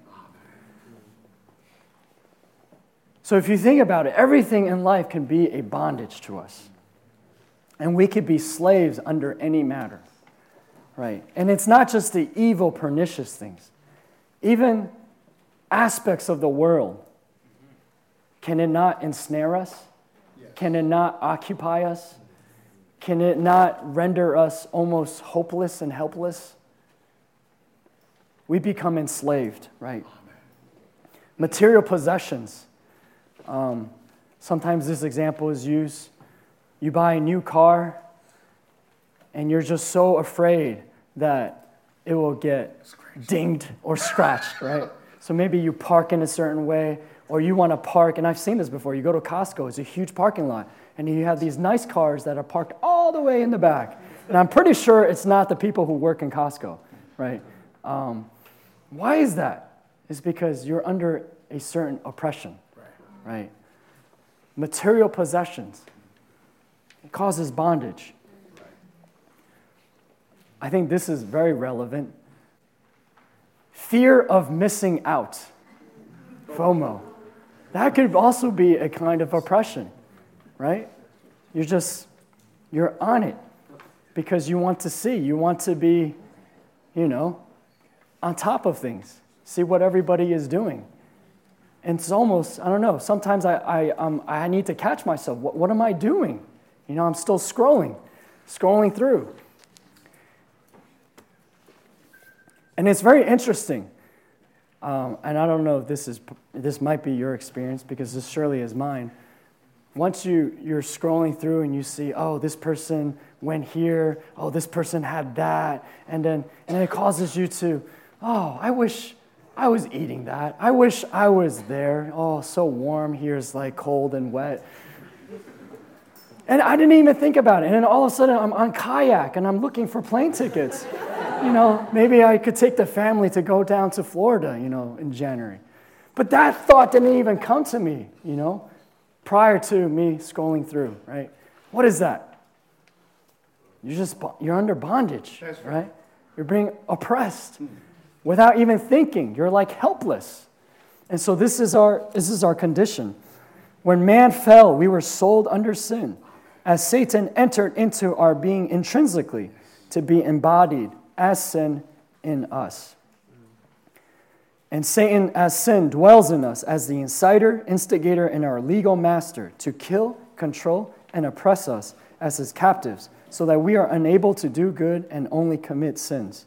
So if you think about it, everything in life can be a bondage to us. And we could be slaves under any matter, right? And it's not just the evil, pernicious things. Even aspects of the world, can it not ensnare us? Can it not occupy us? Can it not render us almost hopeless and helpless? We become enslaved, right? Material possessions. Um, sometimes this example is used. You buy a new car, and you're just so afraid that it will get dinged or scratched, right? So maybe you park in a certain way, or you want to park, and I've seen this before. You go to Costco, it's a huge parking lot, and you have these nice cars that are parked all the way in the back. And I'm pretty sure it's not the people who work in Costco, right? Um, why is that? It's because you're under a certain oppression, right? Material possessions. It causes bondage. I think this is very relevant. Fear of missing out. FOMO. That could also be a kind of oppression, right? You're just, you're on it because you want to see. You want to be, you know, on top of things. See what everybody is doing. And it's almost, I don't know, sometimes I I, um, I need to catch myself. What, what am I doing? You know, I'm still scrolling, scrolling through. And it's very interesting. Um, and I don't know if this is this might be your experience, because this surely is mine. Once you, you're scrolling through and you see, oh, this person went here, oh, this person had that, and then and then it causes you to, oh, I wish I was eating that. I wish I was there. Oh, so warm. Here's like cold and wet. And I didn't even think about it. And then all of a sudden I'm on kayak and I'm looking for plane tickets. You know, maybe I could take the family to go down to Florida, you know, in January. But that thought didn't even come to me, you know, prior to me scrolling through, right? What is that? You're just, you're under bondage, right? You're being oppressed without even thinking. You're like helpless. And so this is our, this is our condition. When man fell, we were sold under sin. as Satan entered into our being intrinsically to be embodied as sin in us. And Satan, as sin, dwells in us as the inciter, instigator, and our legal master to kill, control, and oppress us as his captives, so that we are unable to do good and only commit sins.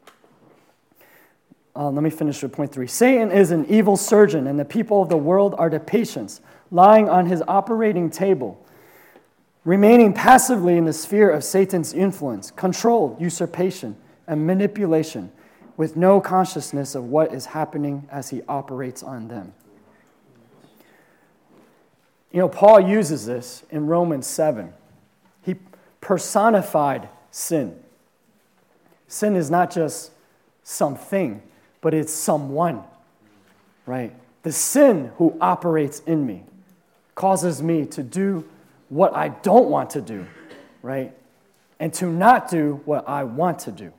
Uh, let me finish with point three. Satan is an evil surgeon, and the people of the world are the patients lying on his operating table, remaining passively in the sphere of Satan's influence, control, usurpation, and manipulation, with no consciousness of what is happening as he operates on them. You know, Paul uses this in Romans seven. He personified sin. Sin is not just something, but it's someone, right? The sin who operates in me causes me to do what I don't want to do, right? And to not do what I want to do.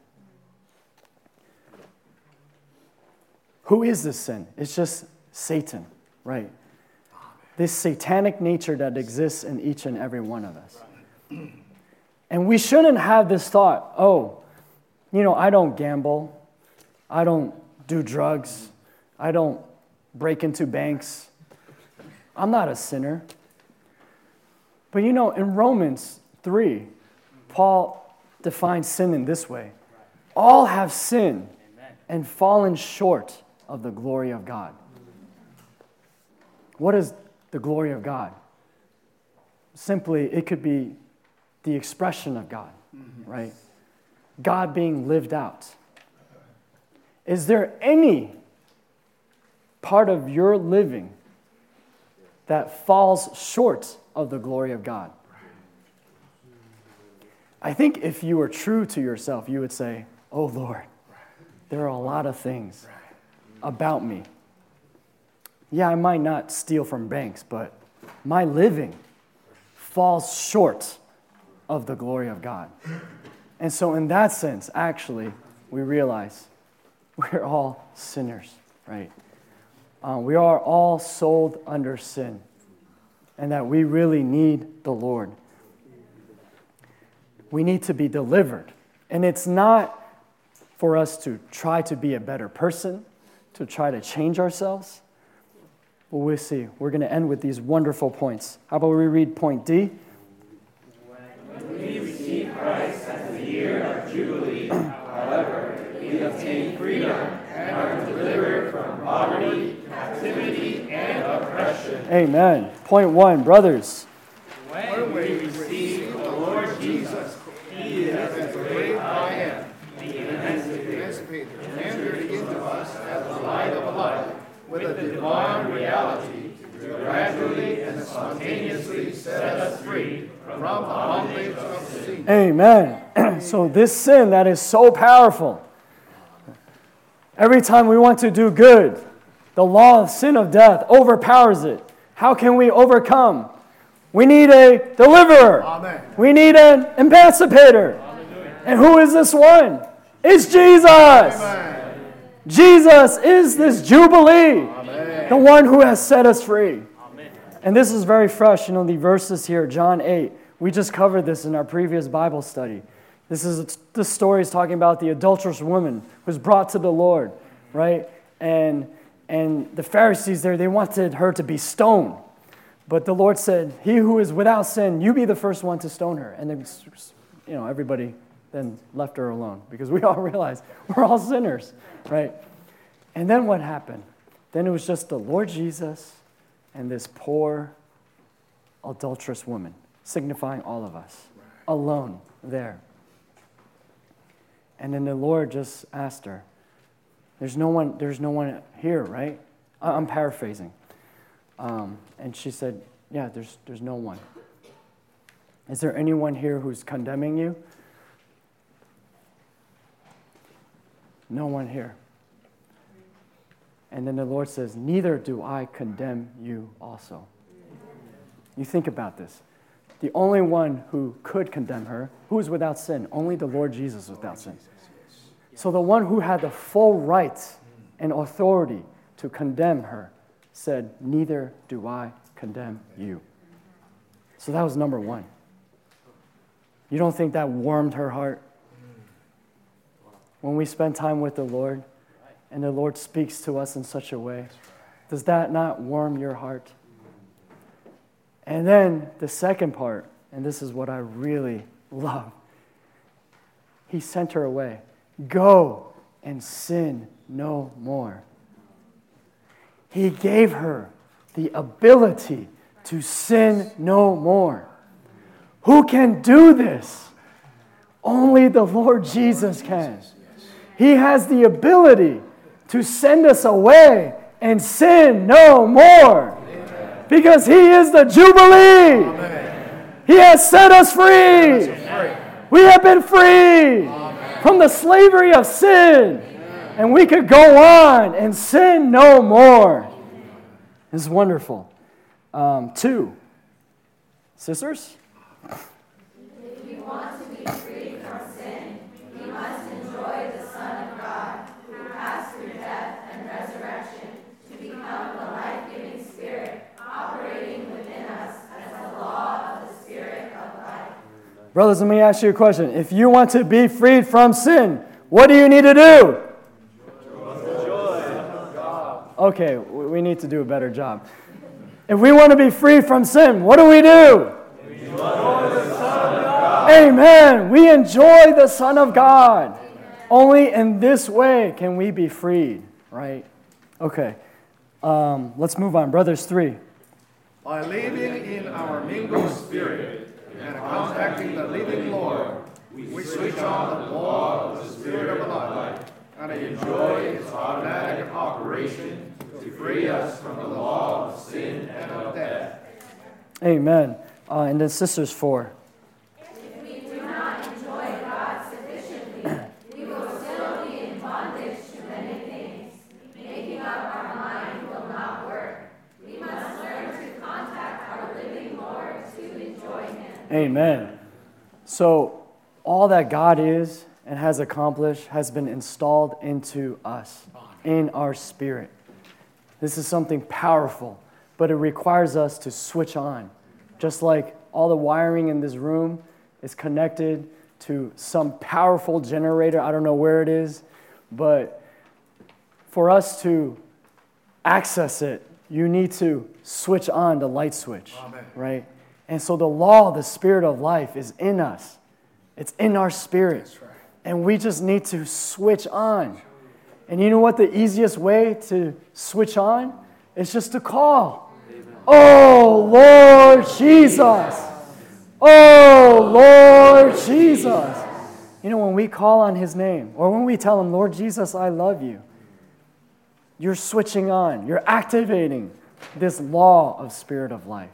Who is this sin? It's just Satan, right? This satanic nature that exists in each and every one of us. And we shouldn't have this thought, oh, you know, I don't gamble. I don't do drugs. I don't break into banks. I'm not a sinner. But you know, in Romans three, Paul defines sin in this way. All have sinned and fallen short of the glory of God. What is the glory of God? Simply, it could be the expression of God, mm-hmm. right? God being lived out. Is there any part of your living that falls short of the glory of God? I think if you were true to yourself, you would say, oh Lord, there are a lot of things about me. Yeah, I might not steal from banks, but my living falls short of the glory of God. And so in that sense, actually, we realize we're all sinners, right? Uh, we are all sold under sin, and that we really need the Lord. We need to be delivered. And it's not for us to try to be a better person, to try to change ourselves. But we'll see. We're going to end with these wonderful points. How about we read point D? When we receive Christ as the year of Jubilee, however, we obtain freedom and are delivered from poverty, captivity, and oppression. Amen. Point one, brothers. When we receive the Lord Jesus, He is as the great I am, the emancipator, entered into us as the light of life, with a divine reality, to gradually and spontaneously set us free from the bondage of sin. Amen. So this sin that is so powerful, every time we want to do good, the law of sin of death overpowers it. How can we overcome? We need a deliverer. Amen. We need an emancipator. Amen. And who is this one? It's Jesus. Amen. Jesus is this Jubilee, Amen. The one who has set us free. Amen. And this is very fresh, you know, the verses here, John eight. We just covered this in our previous Bible study. This is this story is talking about the adulterous woman who was brought to the Lord, right? And and the Pharisees there, they wanted her to be stoned. But the Lord said, he who is without sin, you be the first one to stone her. And then, you know, everybody then left her alone because we all realized we're all sinners, right? And then what happened? Then it was just the Lord Jesus and this poor adulterous woman, signifying all of us, alone there. And then the Lord just asked her, there's no one, there's no one here, right? I'm paraphrasing. Um, and she said, yeah, there's there's no one. Is there anyone here who's condemning you? No one here. And then the Lord says, neither do I condemn you also. You think about this. The only one who could condemn her, who is without sin, only the Lord Jesus was without sin. So the one who had the full right and authority to condemn her said, neither do I condemn you. So that was number one. You don't think that warmed her heart? When we spend time with the Lord and the Lord speaks to us in such a way, does that not warm your heart? And then the second part, and this is what I really love. He sent her away. Go and sin no more. He gave her the ability to sin no more. Who can do this? Only the Lord Jesus can. He has the ability to send us away and sin no more. Amen. Because He is the Jubilee. Amen. He has set us free. We have been free Amen. From the slavery of sin. Amen. And we could go on and sin no more. It's wonderful. Um, two. Sisters? If you want to be free from sin, you must enjoy the Son of God, who passed through death and resurrection to become the life-giving Spirit operating within us as the law of the Spirit of life. Brothers, let me ask you a question. If you want to be freed from sin, what do you need to do? Okay, we need to do a better job. If we want to be free from sin, what do we do? We enjoy the Son of God. Amen. We enjoy the Son of God. Amen. Only in this way can we be freed, right? Okay, um, let's move on. Brothers, three. By living in our mingled spirit and contacting the living Lord, we switch on the law of the Spirit of life and enjoy its automatic operation to free us from the law of sin and of death. Amen. Uh, and then sisters, four. If we do not enjoy God sufficiently, we will still be in bondage to many things. Making up our mind will not work. We must learn to contact our living Lord to enjoy Him. Amen. So all that God is and has accomplished has been installed into us, in our spirit. This is something powerful, but it requires us to switch on. Just like all the wiring in this room is connected to some powerful generator. I don't know where it is, but for us to access it, you need to switch on the light switch, Amen. Right? And so the law, the Spirit of life is in us. It's in our spirit. That's right. And we just need to switch on. And you know what the easiest way to switch on? It's just to call. Amen. Oh, Lord Jesus. Oh, Lord Jesus. You know, when we call on His name, or when we tell Him, Lord Jesus, I love you, you're switching on. You're activating this law of Spirit of life.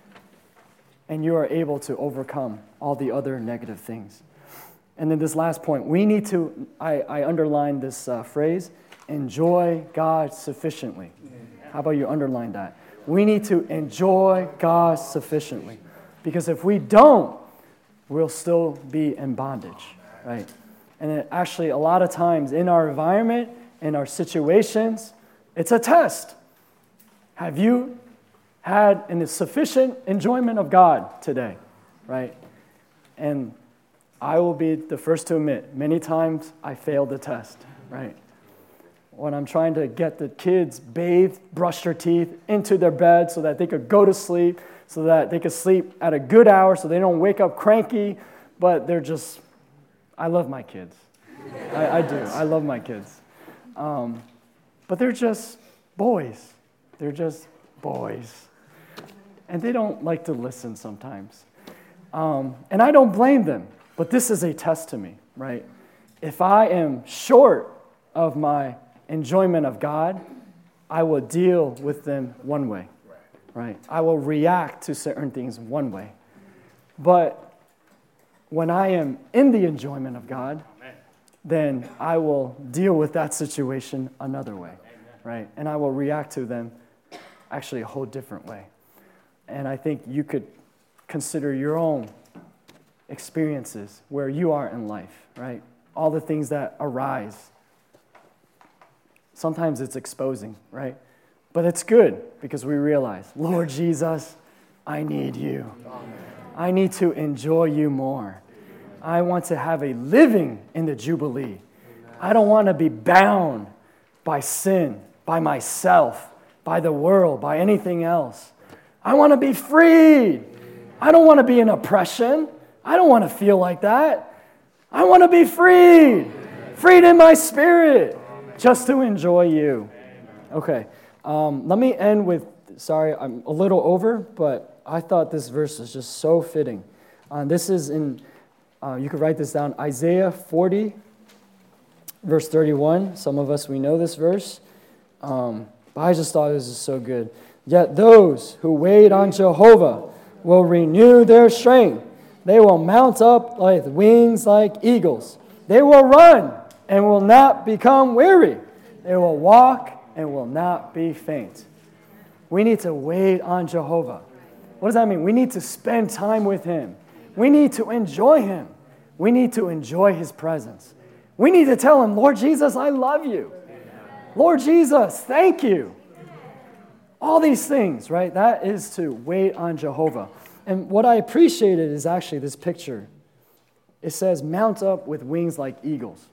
And you are able to overcome all the other negative things. And then this last point, we need to, I, I underlined this uh, phrase, enjoy God sufficiently. How about you underline that? We need to enjoy God sufficiently. Because if we don't, we'll still be in bondage, right? And it actually, a lot of times in our environment, in our situations, it's a test. Have you had a sufficient enjoyment of God today, right? And I will be the first to admit, many times I failed the test, right? When I'm trying to get the kids bathed, brush their teeth, into their bed so that they could go to sleep, so that they could sleep at a good hour so they don't wake up cranky, but they're just, I love my kids. I, I do. I love my kids. Um, but they're just boys. They're just boys. And they don't like to listen sometimes. Um, and I don't blame them. But this is a test to me, right? If I am short of my enjoyment of God, I will deal with them one way, right? I will react to certain things one way. But when I am in the enjoyment of God, then I will deal with that situation another way, right? And I will react to them actually a whole different way. And I think you could consider your own experiences where you are in life, right? All the things that arise. Sometimes it's exposing, right? But it's good because we realize, Lord Jesus, I need you. I need to enjoy you more. I want to have a living in the Jubilee. I don't want to be bound by sin, by myself, by the world, by anything else. I want to be freed. I don't want to be in oppression. I don't want to feel like that. I want to be freed. Freed in my spirit, just to enjoy you. Okay, um, let me end with, sorry, I'm a little over, but I thought this verse is just so fitting. Uh, this is in, uh, you could write this down, Isaiah forty, verse thirty-one. Some of us, we know this verse. Um, but I just thought this is so good. Yet those who wait on Jehovah will renew their strength. They will mount up like wings like eagles. They will run and will not become weary. They will walk and will not be faint. We need to wait on Jehovah. What does that mean? We need to spend time with Him. We need to enjoy Him. We need to enjoy His presence. We need to tell Him, Lord Jesus, I love you. Lord Jesus, thank you. All these things, right? That is to wait on Jehovah. And what I appreciated is actually this picture. It says, mount up with wings like eagles.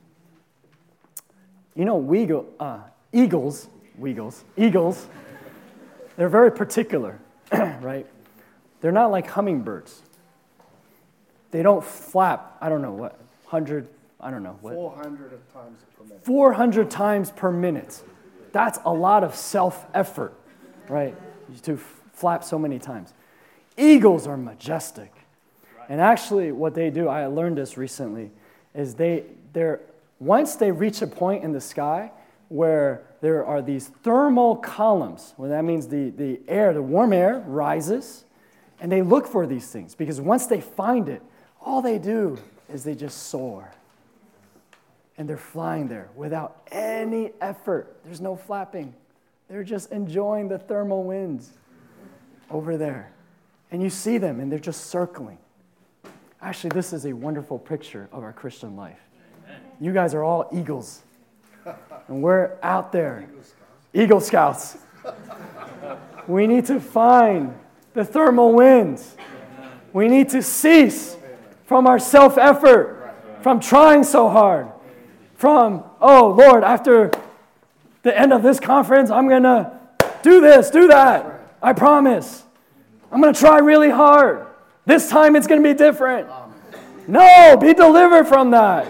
You know, weagle, uh, eagles, weagles, eagles, they're very particular, right? They're not like hummingbirds. They don't flap, I don't know what, one hundred, I don't know what. four hundred times per minute. four hundred times per minute. That's a lot of self-effort, right? To f- flap so many times. Eagles are majestic. And actually what they do, I learned this recently, is they, they're, once they reach a point in the sky where there are these thermal columns, well, that means the, the air, the warm air rises, and they look for these things. Because once they find it, all they do is they just soar. And they're flying there without any effort. There's no flapping. They're just enjoying the thermal winds over there. And you see them, and they're just circling. Actually, this is a wonderful picture of our Christian life. Amen. You guys are all eagles. And we're out there. Eagle Scouts. Eagle Scouts. We need to find the thermal winds. We need to cease from our self-effort, from trying so hard, from, oh, Lord, after the end of this conference, I'm going to do this, do that. I promise. I'm going to try really hard. This time it's going to be different. No, be delivered from that.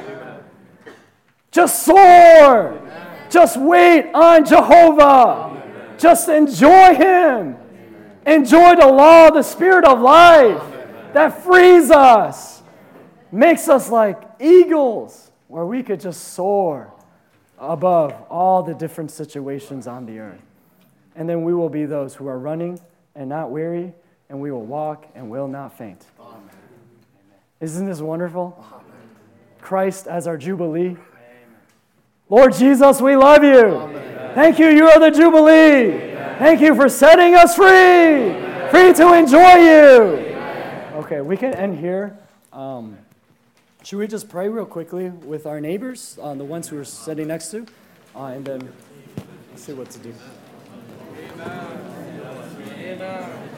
Just soar. Just wait on Jehovah. Just enjoy Him. Enjoy the law, the Spirit of life that frees us. Makes us like eagles where we could just soar above all the different situations on the earth. And then we will be those who are running and not weary, and we will walk and will not faint. Amen. Isn't this wonderful? Amen. Christ as our Jubilee. Amen. Lord Jesus, we love you. Amen. Thank you, you are the Jubilee. Amen. Thank you for setting us free. Amen. Free to enjoy you. Amen. Okay, we can end here. Um, should we just pray real quickly with our neighbors, uh, the ones who are sitting next to, uh, and then see what to do. Amen. Amen.